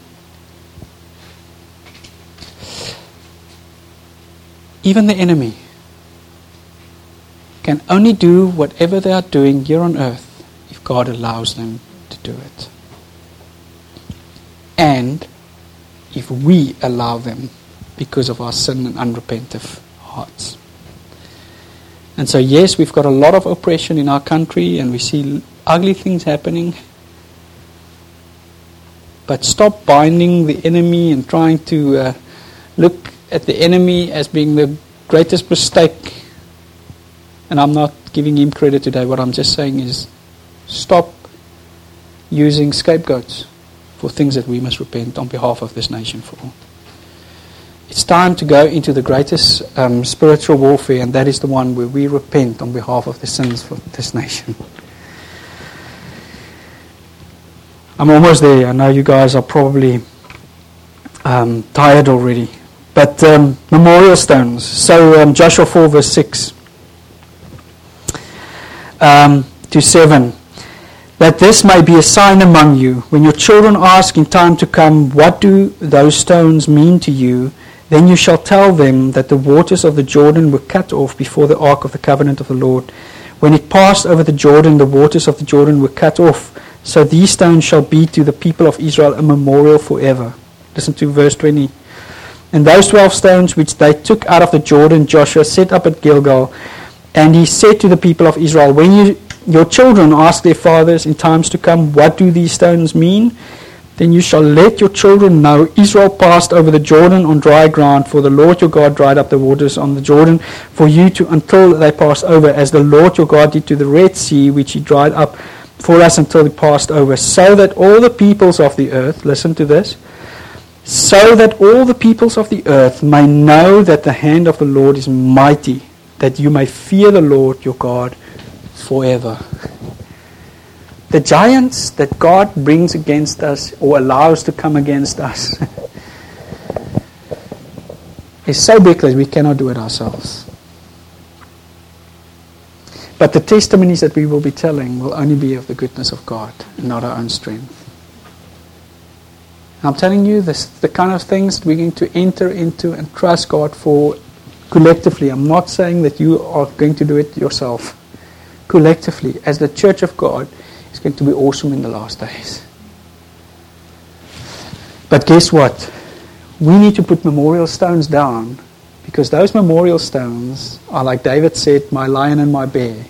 even the enemy can only do whatever they are doing here on earth if God allows them to do it, and if we allow them because of our sin and unrepentant hearts. And so yes, we've got a lot of oppression in our country and we see ugly things happening, but stop binding the enemy and trying to uh, look at the enemy as being the greatest mistake. And I'm not giving him credit today. What I'm just saying is stop using scapegoats for things that we must repent on behalf of this nation for. It's time to go into the greatest um, spiritual warfare, and that is the one where we repent on behalf of the sins for this nation. I'm almost there. I know you guys are probably um, tired already. But um, memorial stones. So um, Joshua four verse six um, to seven. That this may be a sign among you. When your children ask in time to come, what do those stones mean to you? Then you shall tell them that the waters of the Jordan were cut off before the ark of the covenant of the Lord. When it passed over the Jordan, the waters of the Jordan were cut off. So these stones shall be to the people of Israel a memorial forever. Listen to verse twenty. And those twelve stones which they took out of the Jordan, Joshua set up at Gilgal. And he said to the people of Israel, when you, your children ask their fathers in times to come, what do these stones mean? Then you shall let your children know Israel passed over the Jordan on dry ground, for the Lord your God dried up the waters on the Jordan for you to until they passed over, as the Lord your God did to the Red Sea, which he dried up for us until it passed over, so that all the peoples of the earth, listen to this, so that all the peoples of the earth may know that the hand of the Lord is mighty, that you may fear the Lord your God forever. The giants that God brings against us or allows to come against us is so big that we cannot do it ourselves. But the testimonies that we will be telling will only be of the goodness of God and not our own strength. And I'm telling you, this the kind of things we're going to enter into and trust God for collectively. I'm not saying that you are going to do it yourself. Collectively, as the church of God, it's going to be awesome in the last days. But guess what? We need to put memorial stones down, because those memorial stones are, like David said, my lion and my bear.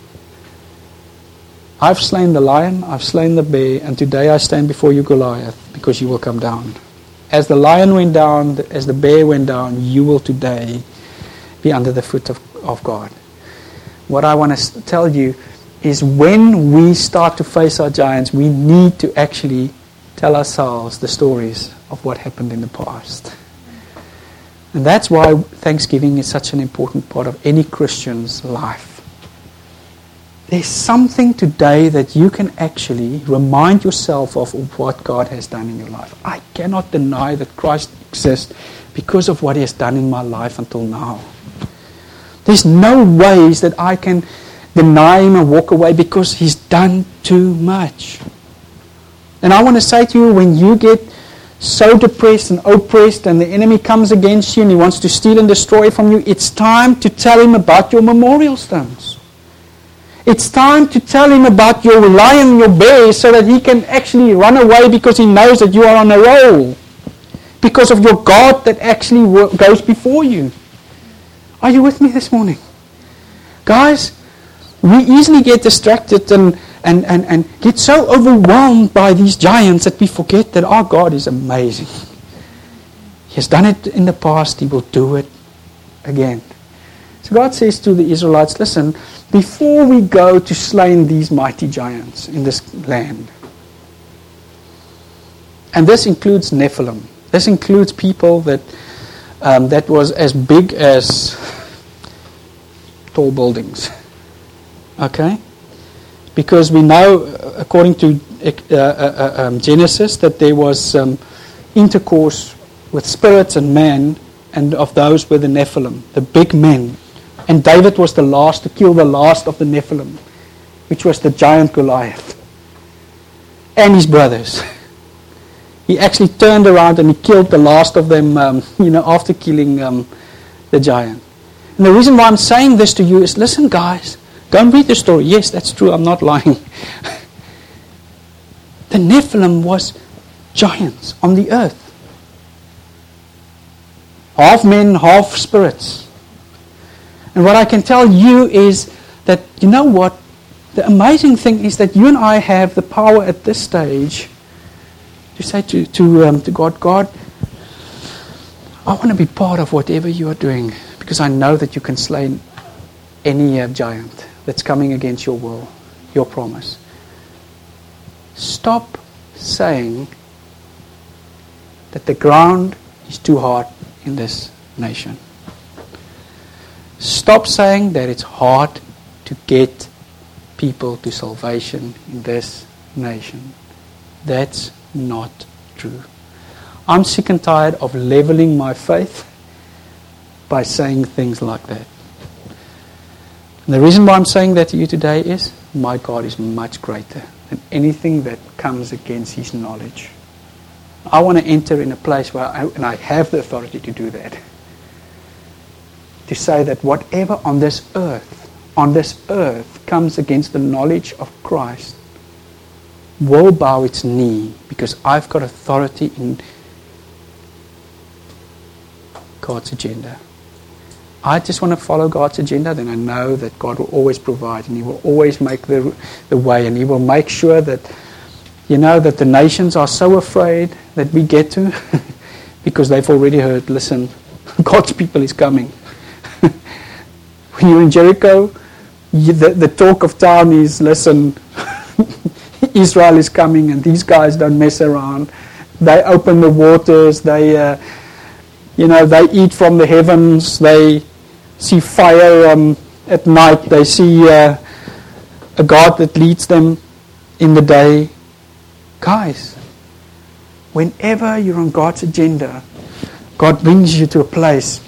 I've slain the lion, I've slain the bear, and today I stand before you, Goliath, because you will come down. As the lion went down, as the bear went down, you will today be under the foot of, of God. What I want to tell you is, when we start to face our giants, we need to actually tell ourselves the stories of what happened in the past. And that's why Thanksgiving is such an important part of any Christian's life. There's something today that you can actually remind yourself of what God has done in your life. I cannot deny that Christ exists because of what He has done in my life until now. There's no ways that I can deny Him and walk away, because He's done too much. And I want to say to you, when you get so depressed and oppressed and the enemy comes against you and he wants to steal and destroy from you, it's time to tell him about your memorial stones. It's time to tell him about your lion, your bear, so that he can actually run away, because he knows that you are on a roll, because of your God that actually goes before you. Are you with me this morning? Guys, we easily get distracted and, and, and, and get so overwhelmed by these giants that we forget that our God is amazing. He has done it in the past. He will do it again. So God says to the Israelites, listen, before we go to slaying these mighty giants in this land, and this includes Nephilim, this includes people that um, that was as big as tall buildings. Okay? Because we know, according to uh, uh, um, Genesis, that there was um, intercourse with spirits and man, and of those were the Nephilim, the big men. And David was the last to kill the last of the Nephilim, which was the giant Goliath, and his brothers. He actually turned around and he killed the last of them, um, you know, after killing um, the giant. And the reason why I'm saying this to you is, listen, guys, go and read the story. Yes, that's true. I'm not lying. The Nephilim was giants on the earth. Half men, half spirits. And what I can tell you is that, you know what? The amazing thing is that you and I have the power at this stage to say to, to, um, to God, God, I want to be part of whatever you are doing, because I know that you can slay any uh, giant that's coming against your will, your promise. Stop saying that the ground is too hard in this nation. Stop saying that it's hard to get people to salvation in this nation. That's not true. I'm sick and tired of leveling my faith by saying things like that. And the reason why I'm saying that to you today is, my God is much greater than anything that comes against His knowledge. I want to enter in a place where I, and I have the authority to do that. to say that whatever on this earth, on this earth comes against the knowledge of Christ will bow its knee, because I've got authority in God's agenda. I just want to follow God's agenda, then I know that God will always provide, and He will always make the, the way, and He will make sure that, you know, that the nations are so afraid that we get to, because they've already heard, listen, God's people is coming. When you're in Jericho, you, the, the talk of town is, listen, Israel is coming, and these guys don't mess around. They open the waters, they... Uh, You know, they eat from the heavens. They see fire um, at night. They see uh, a God that leads them in the day. Guys, whenever you're on God's agenda, God brings you to a place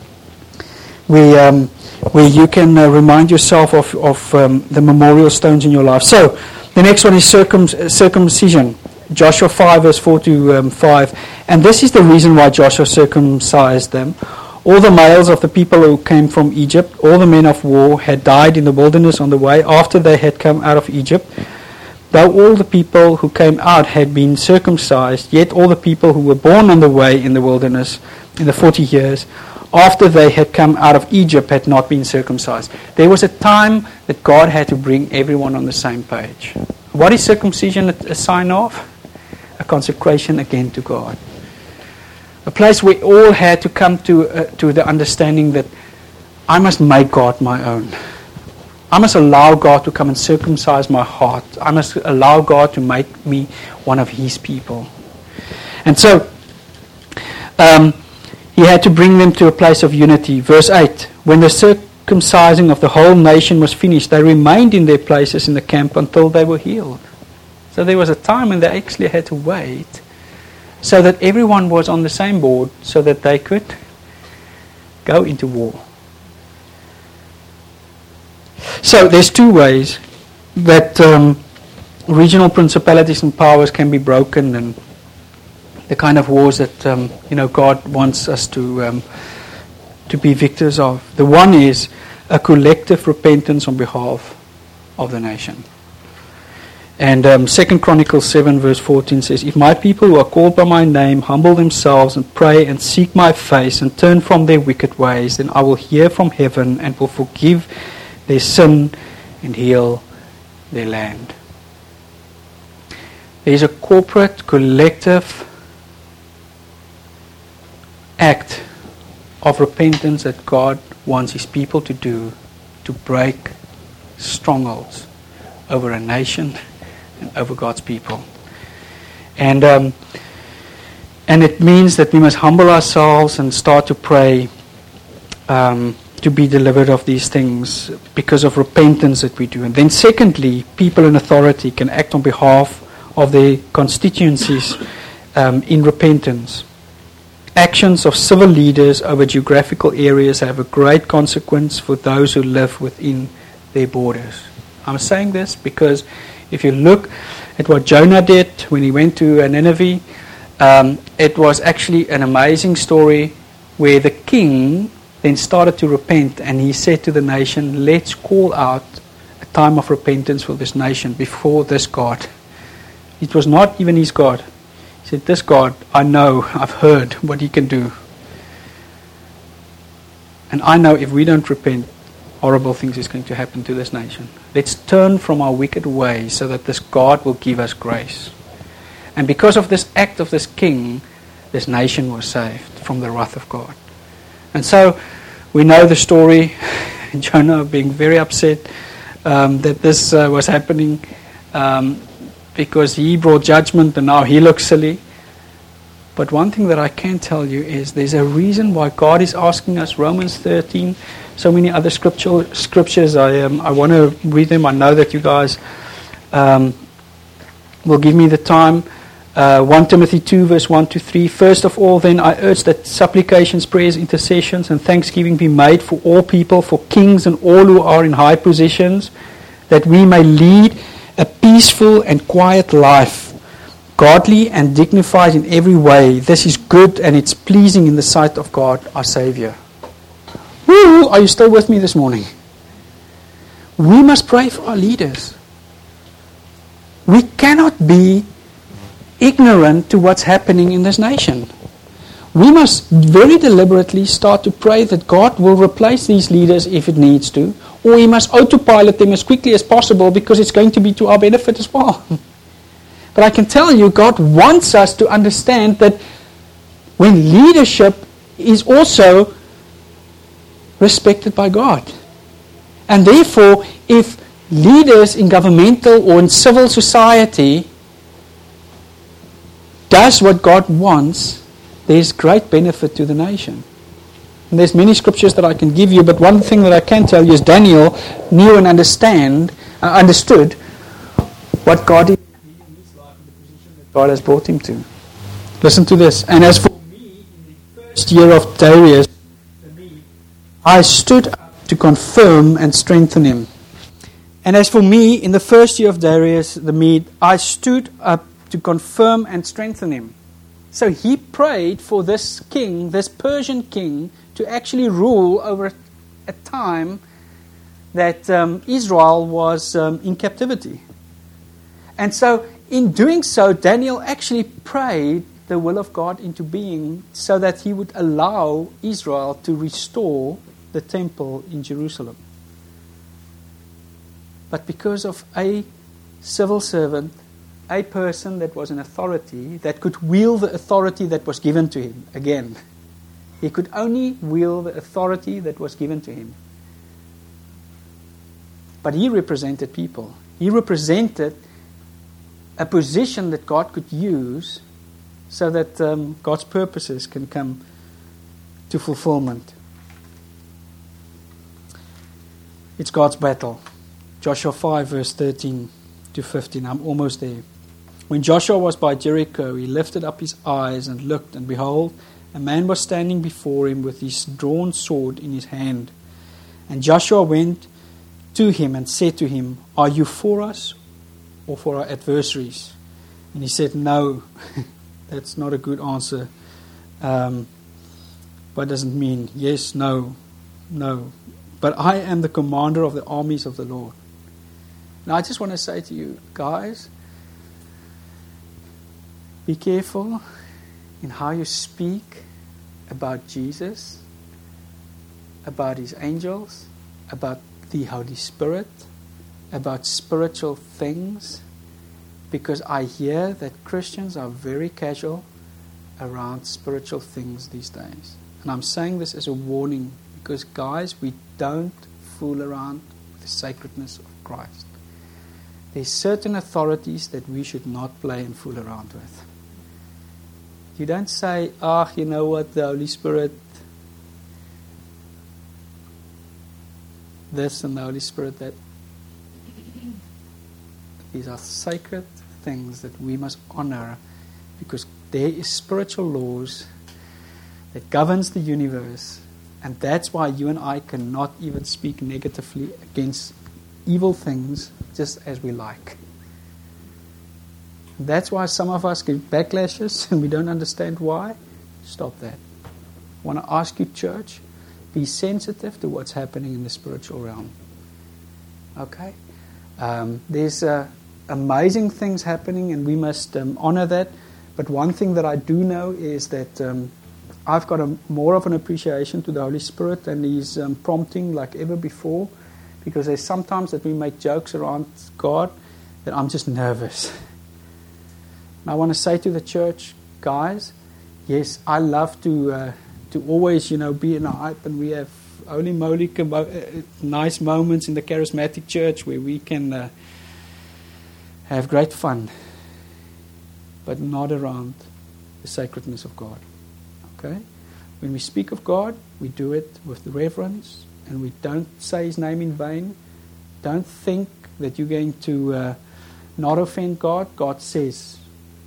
where, um, where you can uh, remind yourself of, of um, the memorial stones in your life. So, the next one is circum- circumcision. Joshua five verse four to um, five. And this is the reason why Joshua circumcised them. All the males of the people who came from Egypt, all the men of war, had died in the wilderness on the way after they had come out of Egypt. Though all the people who came out had been circumcised, yet all the people who were born on the way in the wilderness in the forty years after they had come out of Egypt had not been circumcised. There was a time that God had to bring everyone on the same page. What is circumcision a sign of? A consecration again to God. A place where all had to come to uh, to the understanding that I must make God my own. I must allow God to come and circumcise my heart. I must allow God to make me one of His people. And so, um, He had to bring them to a place of unity. Verse eight, when the circumcising of the whole nation was finished, they remained in their places in the camp until they were healed. So there was a time when they actually had to wait so that everyone was on the same board so that they could go into war. So there's two ways that um, regional principalities and powers can be broken, and the kind of wars that um, you know God wants us to um, to be victors of. The one is a collective repentance on behalf of the nation. And um, Second Chronicles seven verse fourteen says, if my people who are called by my name humble themselves and pray and seek my face and turn from their wicked ways, then I will hear from heaven and will forgive their sin and heal their land. There is a corporate, collective act of repentance that God wants His people to do to break strongholds over a nation and over God's people. And um, and it means that we must humble ourselves and start to pray um, to be delivered of these things because of repentance that we do. And then secondly, people in authority can act on behalf of their constituencies um, in repentance. Actions of civil leaders over geographical areas have a great consequence for those who live within their borders. I'm saying this because if you look at what Jonah did when he went to Nineveh, um, it was actually an amazing story where the king then started to repent, and he said to the nation, let's call out a time of repentance for this nation before this God. It was not even his God. He said, this God, I know, I've heard what He can do. And I know if we don't repent, horrible things is going to happen to this nation. Let's turn from our wicked ways so that this God will give us grace. And because of this act of this king, this nation was saved from the wrath of God. And so we know the story, Jonah being very upset um, that this uh, was happening um, because he brought judgment and now he looks silly. But one thing that I can tell you is there's a reason why God is asking us. Romans thirteen, so many other scriptural scriptures. I um, I want to read them. I know that you guys um, will give me the time. Uh, First Timothy two verse one to three. First of all then I urge that supplications, prayers, intercessions and thanksgiving be made for all people, for kings and all who are in high positions, that we may lead a peaceful and quiet life, godly and dignified in every way. This is good and it's pleasing in the sight of God our Savior. Woo! Woo! Are you still with me this morning? We must pray for our leaders. We cannot be ignorant to what's happening in this nation. We must very deliberately start to pray that God will replace these leaders if it needs to, or He must autopilot them as quickly as possible because it's going to be to our benefit as well. But I can tell you, God wants us to understand that when leadership is also respected by God. And therefore, if leaders in governmental or in civil society does what God wants, there's great benefit to the nation. And there's many scriptures that I can give you, but one thing that I can tell you is Daniel knew and understand, uh, understood what God is in his life and the position that God has brought him to. Listen to this. And as for me, in the first year of Darius, I stood up to confirm and strengthen him. And as for me, in the first year of Darius the Mede, I stood up to confirm and strengthen him. So he prayed for this king, this Persian king, to actually rule over a time that um, Israel was um, in captivity. And so in doing so, Daniel actually prayed the will of God into being so that he would allow Israel to restore the temple in Jerusalem. But because of a civil servant, a person that was in authority, that could wield the authority that was given to him, again, he could only wield the authority that was given to him. But he represented people. He represented a position that God could use so that um, God's purposes can come to fulfillment. It's God's battle. Joshua five, verse thirteen to fifteen. I'm almost there. When Joshua was by Jericho, he lifted up his eyes and looked, and behold, a man was standing before him with his drawn sword in his hand. And Joshua went to him and said to him, "Are you for us or for our adversaries?" And he said, "No." That's not a good answer. Um, what does it mean? Yes, no, no. But I am the commander of the armies of the Lord. Now I just want to say to you, guys, be careful in how you speak about Jesus, about His angels, about the Holy Spirit, about spiritual things, because I hear that Christians are very casual around spiritual things these days. And I'm saying this as a warning, because guys, we don't fool around with the sacredness of Christ. There's certain authorities that we should not play and fool around with. You don't say, ah, you know what, the Holy Spirit, this and the Holy Spirit that. These are sacred things that we must honor, because there is spiritual laws that governs the universe, and that's why you and I cannot even speak negatively against evil things just as we like. That's why some of us get backlashes and we don't understand why. Stop that. I want to ask you, church, be sensitive to what's happening in the spiritual realm. Okay? Um, there's uh, amazing things happening, and we must um, honor that. But one thing that I do know is that um, I've got a, more of an appreciation to the Holy Spirit and His um, prompting like ever before, because there's sometimes that we make jokes around God that I'm just nervous. And I want to say to the church, guys, yes, I love to uh, to always, you know, be in a hype, and we have holy moly uh, nice moments in the charismatic church where we can uh, have great fun, but not around the sacredness of God. Okay? When we speak of God, we do it with reverence, and we don't say His name in vain. Don't think that you're going to uh, not offend God. God says,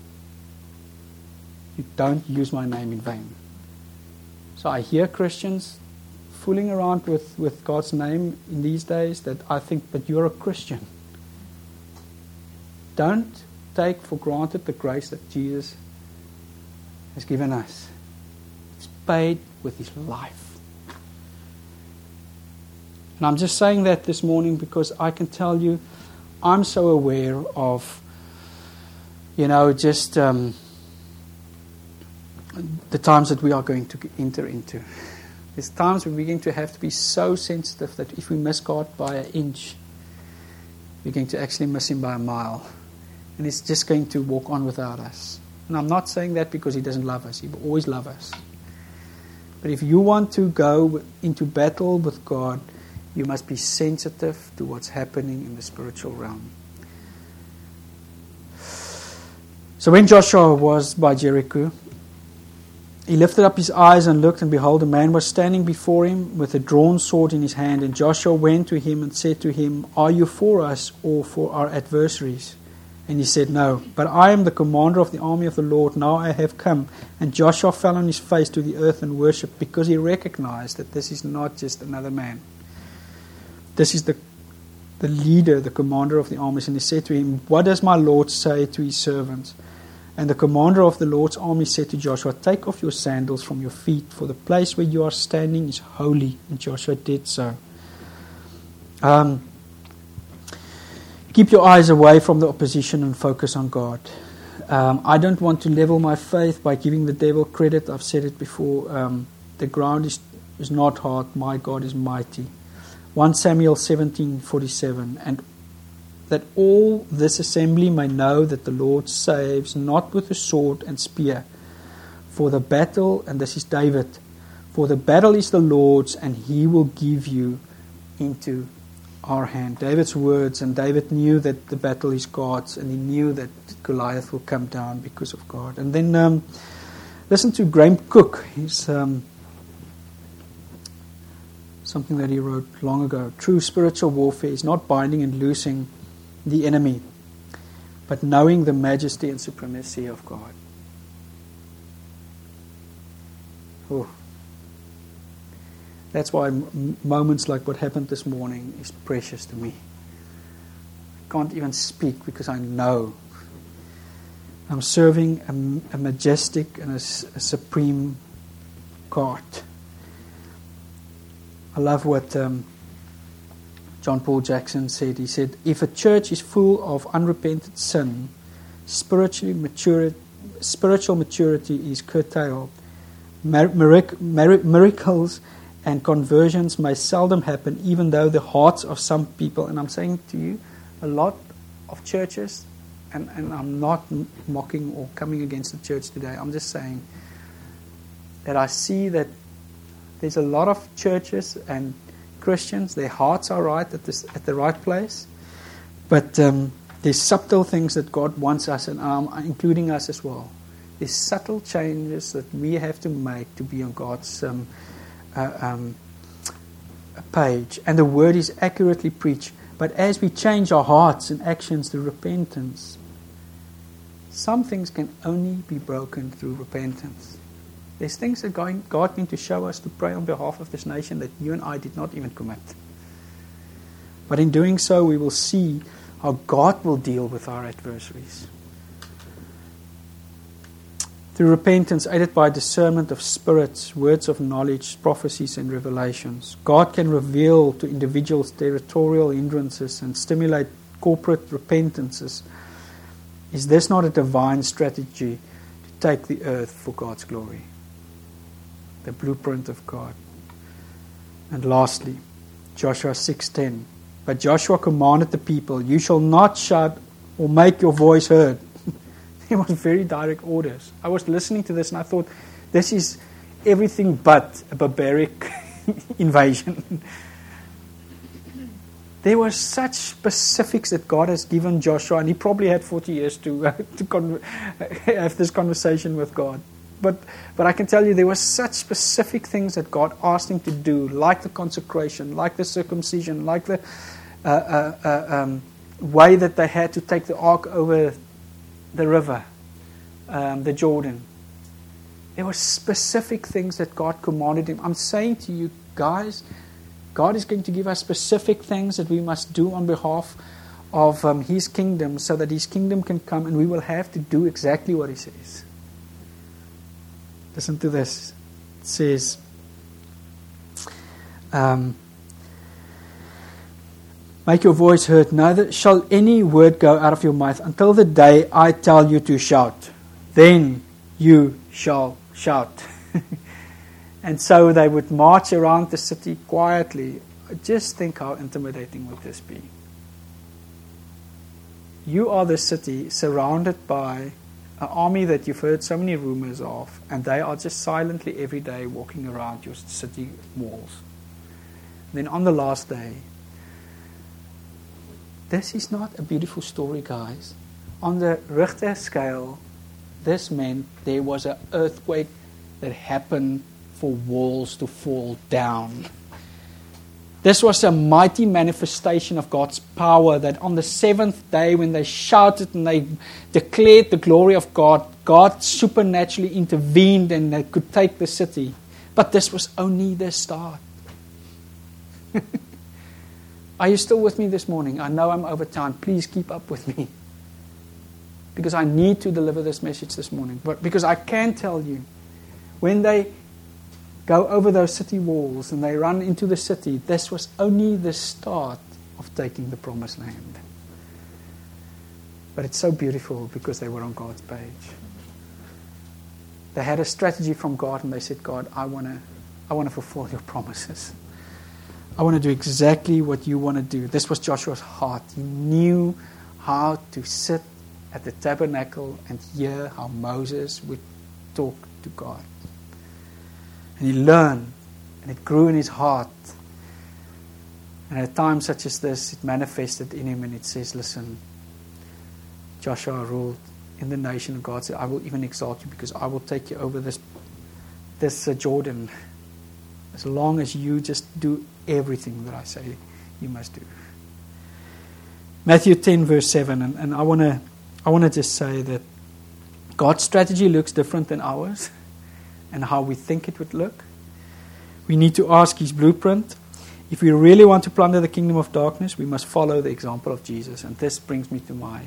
you don't use my name in vain. So I hear Christians fooling around with, with God's name in these days that I think, but you're a Christian. Don't take for granted the grace that Jesus has given us. It's paid with His life. And I'm just saying that this morning because I can tell you, I'm so aware of, you know, just um, the times that we are going to enter into. There's times when we're going to have to be so sensitive that if we miss God by an inch, we're going to actually miss Him by a mile. And He's just going to walk on without us. And I'm not saying that because He doesn't love us. He will always love us. But if you want to go into battle with God, you must be sensitive to what's happening in the spiritual realm. So when Joshua was by Jericho, he lifted up his eyes and looked, and behold, a man was standing before him with a drawn sword in his hand. And Joshua went to him and said to him, "Are you for us or for our adversaries?" And he said, "No, but I am the commander of the army of the Lord. Now I have come." And Joshua fell on his face to the earth and worshipped, because he recognized that this is not just another man. This is the the leader, the commander of the armies. And he said to him, "What does my Lord say to his servants?" And the commander of the Lord's army said to Joshua, "Take off your sandals from your feet, for the place where you are standing is holy." And Joshua did so. Um, keep your eyes away from the opposition and focus on God. Um, I don't want to level my faith by giving the devil credit. I've said it before. Um, the ground is, is not hard. My God is mighty. First Samuel seventeen forty-seven. And that all this assembly may know that the Lord saves, not with the sword and spear. For the battle, and this is David, for the battle is the Lord's, and He will give you into our hand. David's words, and David knew that the battle is God's, and he knew that Goliath will come down because of God. And then um, listen to Graham Cook. He's um, something that he wrote long ago. True spiritual warfare is not binding and loosing the enemy, but knowing the majesty and supremacy of God. Oh. That's why m- moments like what happened this morning is precious to me. I can't even speak because I know I'm serving a, a majestic and a, a supreme God. I love what um, John Paul Jackson said. He said, "If a church is full of unrepented sin, spiritually mature, spiritual maturity is curtailed. Mir- mirac- mir- miracles and conversions may seldom happen, even though the hearts of some people," and I'm saying to you, a lot of churches, and, and I'm not mocking or coming against the church today, I'm just saying that I see that there's a lot of churches and Christians, their hearts are right at this at the right place, but um, there's subtle things that God wants us, and um, including us as well. There's subtle changes that we have to make to be on God's um, uh, um, page, and the word is accurately preached. But as we change our hearts and actions to repentance, some things can only be broken through repentance. There's things that God, God needs to show us to pray on behalf of this nation that you and I did not even commit. But in doing so, we will see how God will deal with our adversaries. Through repentance, aided by discernment of spirits, words of knowledge, prophecies, and revelations, God can reveal to individuals territorial hindrances and stimulate corporate repentances. Is this not a divine strategy to take the earth for God's glory? The blueprint of God. And lastly, Joshua six ten. But Joshua commanded the people, "You shall not shout or make your voice heard." It was very direct orders. I was listening to this and I thought, this is everything but a barbaric invasion. There were such specifics that God has given Joshua, and he probably had forty years to uh, to con- have this conversation with God. But but I can tell you there were such specific things that God asked him to do, like the consecration, like the circumcision, like the uh, uh, uh, um, way that they had to take the ark over the river, um, the Jordan. There were specific things that God commanded him. I'm saying to you guys, God is going to give us specific things that we must do on behalf of um, His kingdom, so that His kingdom can come, and we will have to do exactly what He says. Listen to this. It says, um, Make your voice heard, neither shall any word go out of your mouth until the day I tell you to shout. Then you shall shout. And so they would march around the city quietly. Just think how intimidating would this be. You are the city surrounded by an army that you've heard so many rumors of, and they are just silently every day walking around your city walls. Then on the last day, this is not a beautiful story, guys. On the Richter scale, this meant there was an earthquake that happened for walls to fall down. This was a mighty manifestation of God's power, that on the seventh day when they shouted and they declared the glory of God, God supernaturally intervened and they could take the city. But this was only the start. Are you still with me this morning? I know I'm over time. Please keep up with me. Because I need to deliver this message this morning. But because I can tell you, when they go over those city walls and they run into the city, this was only the start of taking the promised land. But it's so beautiful because they were on God's page. They had a strategy from God and they said, God, I want to I want to fulfill your promises. I want to do exactly what you want to do. This was Joshua's heart. He knew how to sit at the tabernacle and hear how Moses would talk to God. And he learned, and it grew in his heart. And at a time such as this, it manifested in him, and it says, listen, Joshua ruled in the nation, and God said, I will even exalt you because I will take you over this, this uh, Jordan, as long as you just do everything that I say you must do. Matthew ten verse seven, and, and I want to I want to just say that God's strategy looks different than ours and how we think it would look. We need to ask His blueprint. If we really want to plunder the kingdom of darkness, we must follow the example of Jesus. And this brings me to my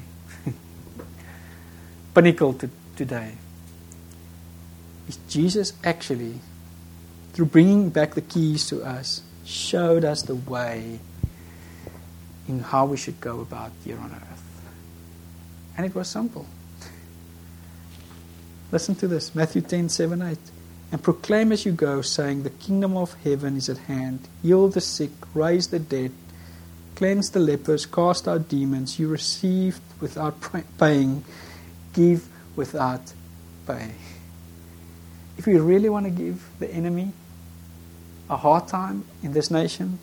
pinnacle to today. Is Jesus actually, through bringing back the keys to us, showed us the way in how we should go about here on earth. And it was simple. Listen to this, Matthew ten, seven, eight. And proclaim as you go, saying, the kingdom of heaven is at hand. Heal the sick, raise the dead, cleanse the lepers, cast out demons. You received without paying, give without pay. If we really want to give the enemy a hard time in this nation,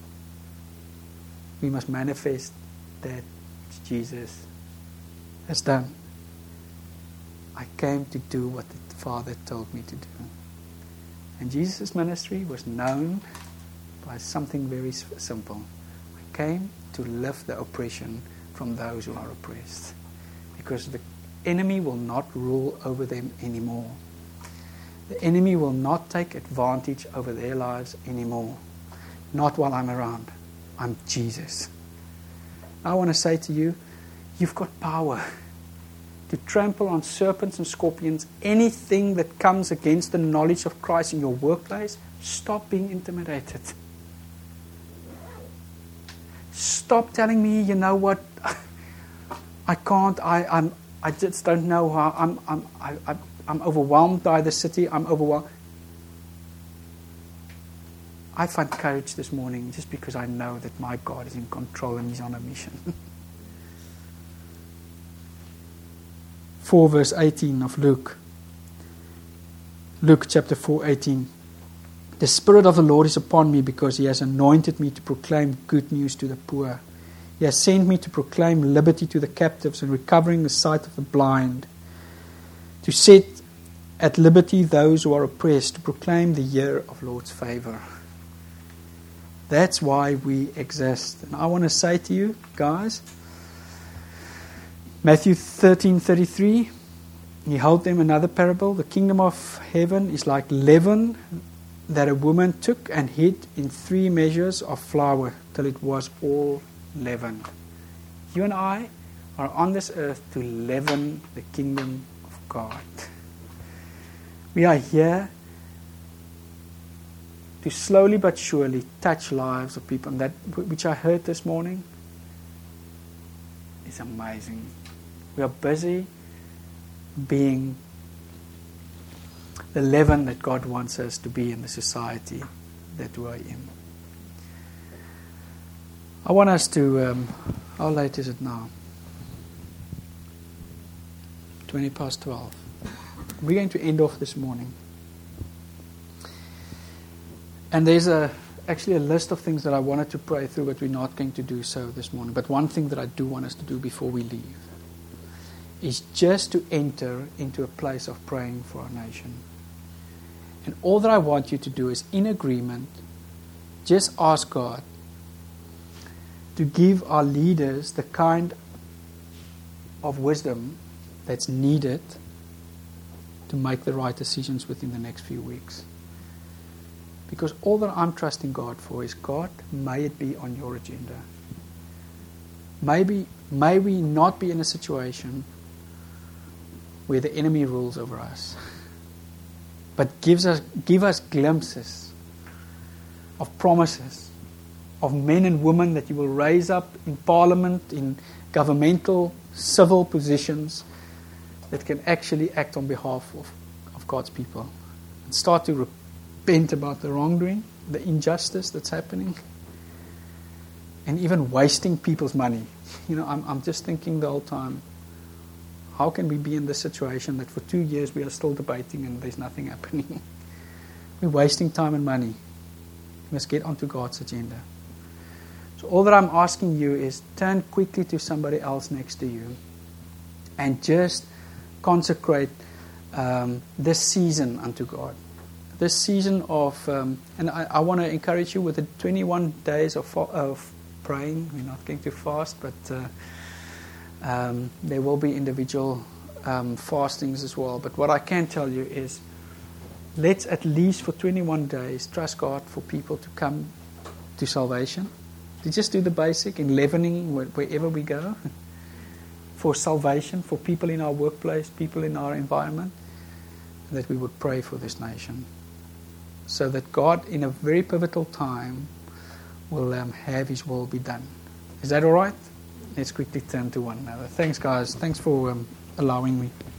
we must manifest that which Jesus has done. I came to do what the Father told me to do. And Jesus' ministry was known by something very simple. I came to lift the oppression from those who are oppressed. Because the enemy will not rule over them anymore. The enemy will not take advantage over their lives anymore. Not while I'm around. I'm Jesus. I want to say to you, you've got power to trample on serpents and scorpions. Anything that comes against the knowledge of Christ in your workplace, stop being intimidated. Stop telling me, you know what, I can't, I, I'm, I just don't know how, I'm, I'm, I, I'm, I'm overwhelmed by the city, I'm overwhelmed. I find courage this morning just because I know that my God is in control and He's on a mission. four verse eighteen of Luke. Luke chapter four, eighteen. The Spirit of the Lord is upon me because He has anointed me to proclaim good news to the poor. He has sent me to proclaim liberty to the captives and recovering the sight of the blind, to set at liberty those who are oppressed, to proclaim the year of Lord's favor. That's why we exist. And I want to say to you, guys, Matthew thirteen thirty-three, He told them another parable. The kingdom of heaven is like leaven that a woman took and hid in three measures of flour till it was all leavened. You and I are on this earth to leaven the kingdom of God. We are here to slowly but surely touch lives of people. And that which I heard this morning is amazing. We are busy being the leaven that God wants us to be in the society that we are in. I want us to, um, how late is it now? twenty past twelve. We're going to end off this morning. And there's a actually a list of things that I wanted to pray through, but we're not going to do so this morning. But one thing that I do want us to do before we leave is just to enter into a place of praying for our nation. And all that I want you to do is, in agreement, just ask God to give our leaders the kind of wisdom that's needed to make the right decisions within the next few weeks. Because all that I'm trusting God for is, God, may it be on your agenda. Maybe, may we not be in a situation where the enemy rules over us, but gives us, give us glimpses of promises, of men and women that you will raise up in parliament, in governmental, civil positions that can actually act on behalf of, of God's people and start to repent about the wrongdoing, the injustice that's happening, and even wasting people's money. You know, I'm, I'm just thinking the whole time, how can we be in this situation that for two years we are still debating and there's nothing happening? We're wasting time and money. We must get onto God's agenda. So all that I'm asking you is, turn quickly to somebody else next to you and just consecrate um, this season unto God. This season of, um, and I, I want to encourage you with the twenty-one days of, of praying. We're not going to fast, but uh, um, there will be individual um, fastings as well. But what I can tell you is, let's at least for twenty-one days trust God for people to come to salvation. To just do the basic in leavening wherever we go. For salvation, for people in our workplace, people in our environment. And that we would pray for this nation. So that God, in a very pivotal time, will um, have His will be done. Is that all right? Let's quickly turn to one another. Thanks, guys. Thanks for um, allowing me.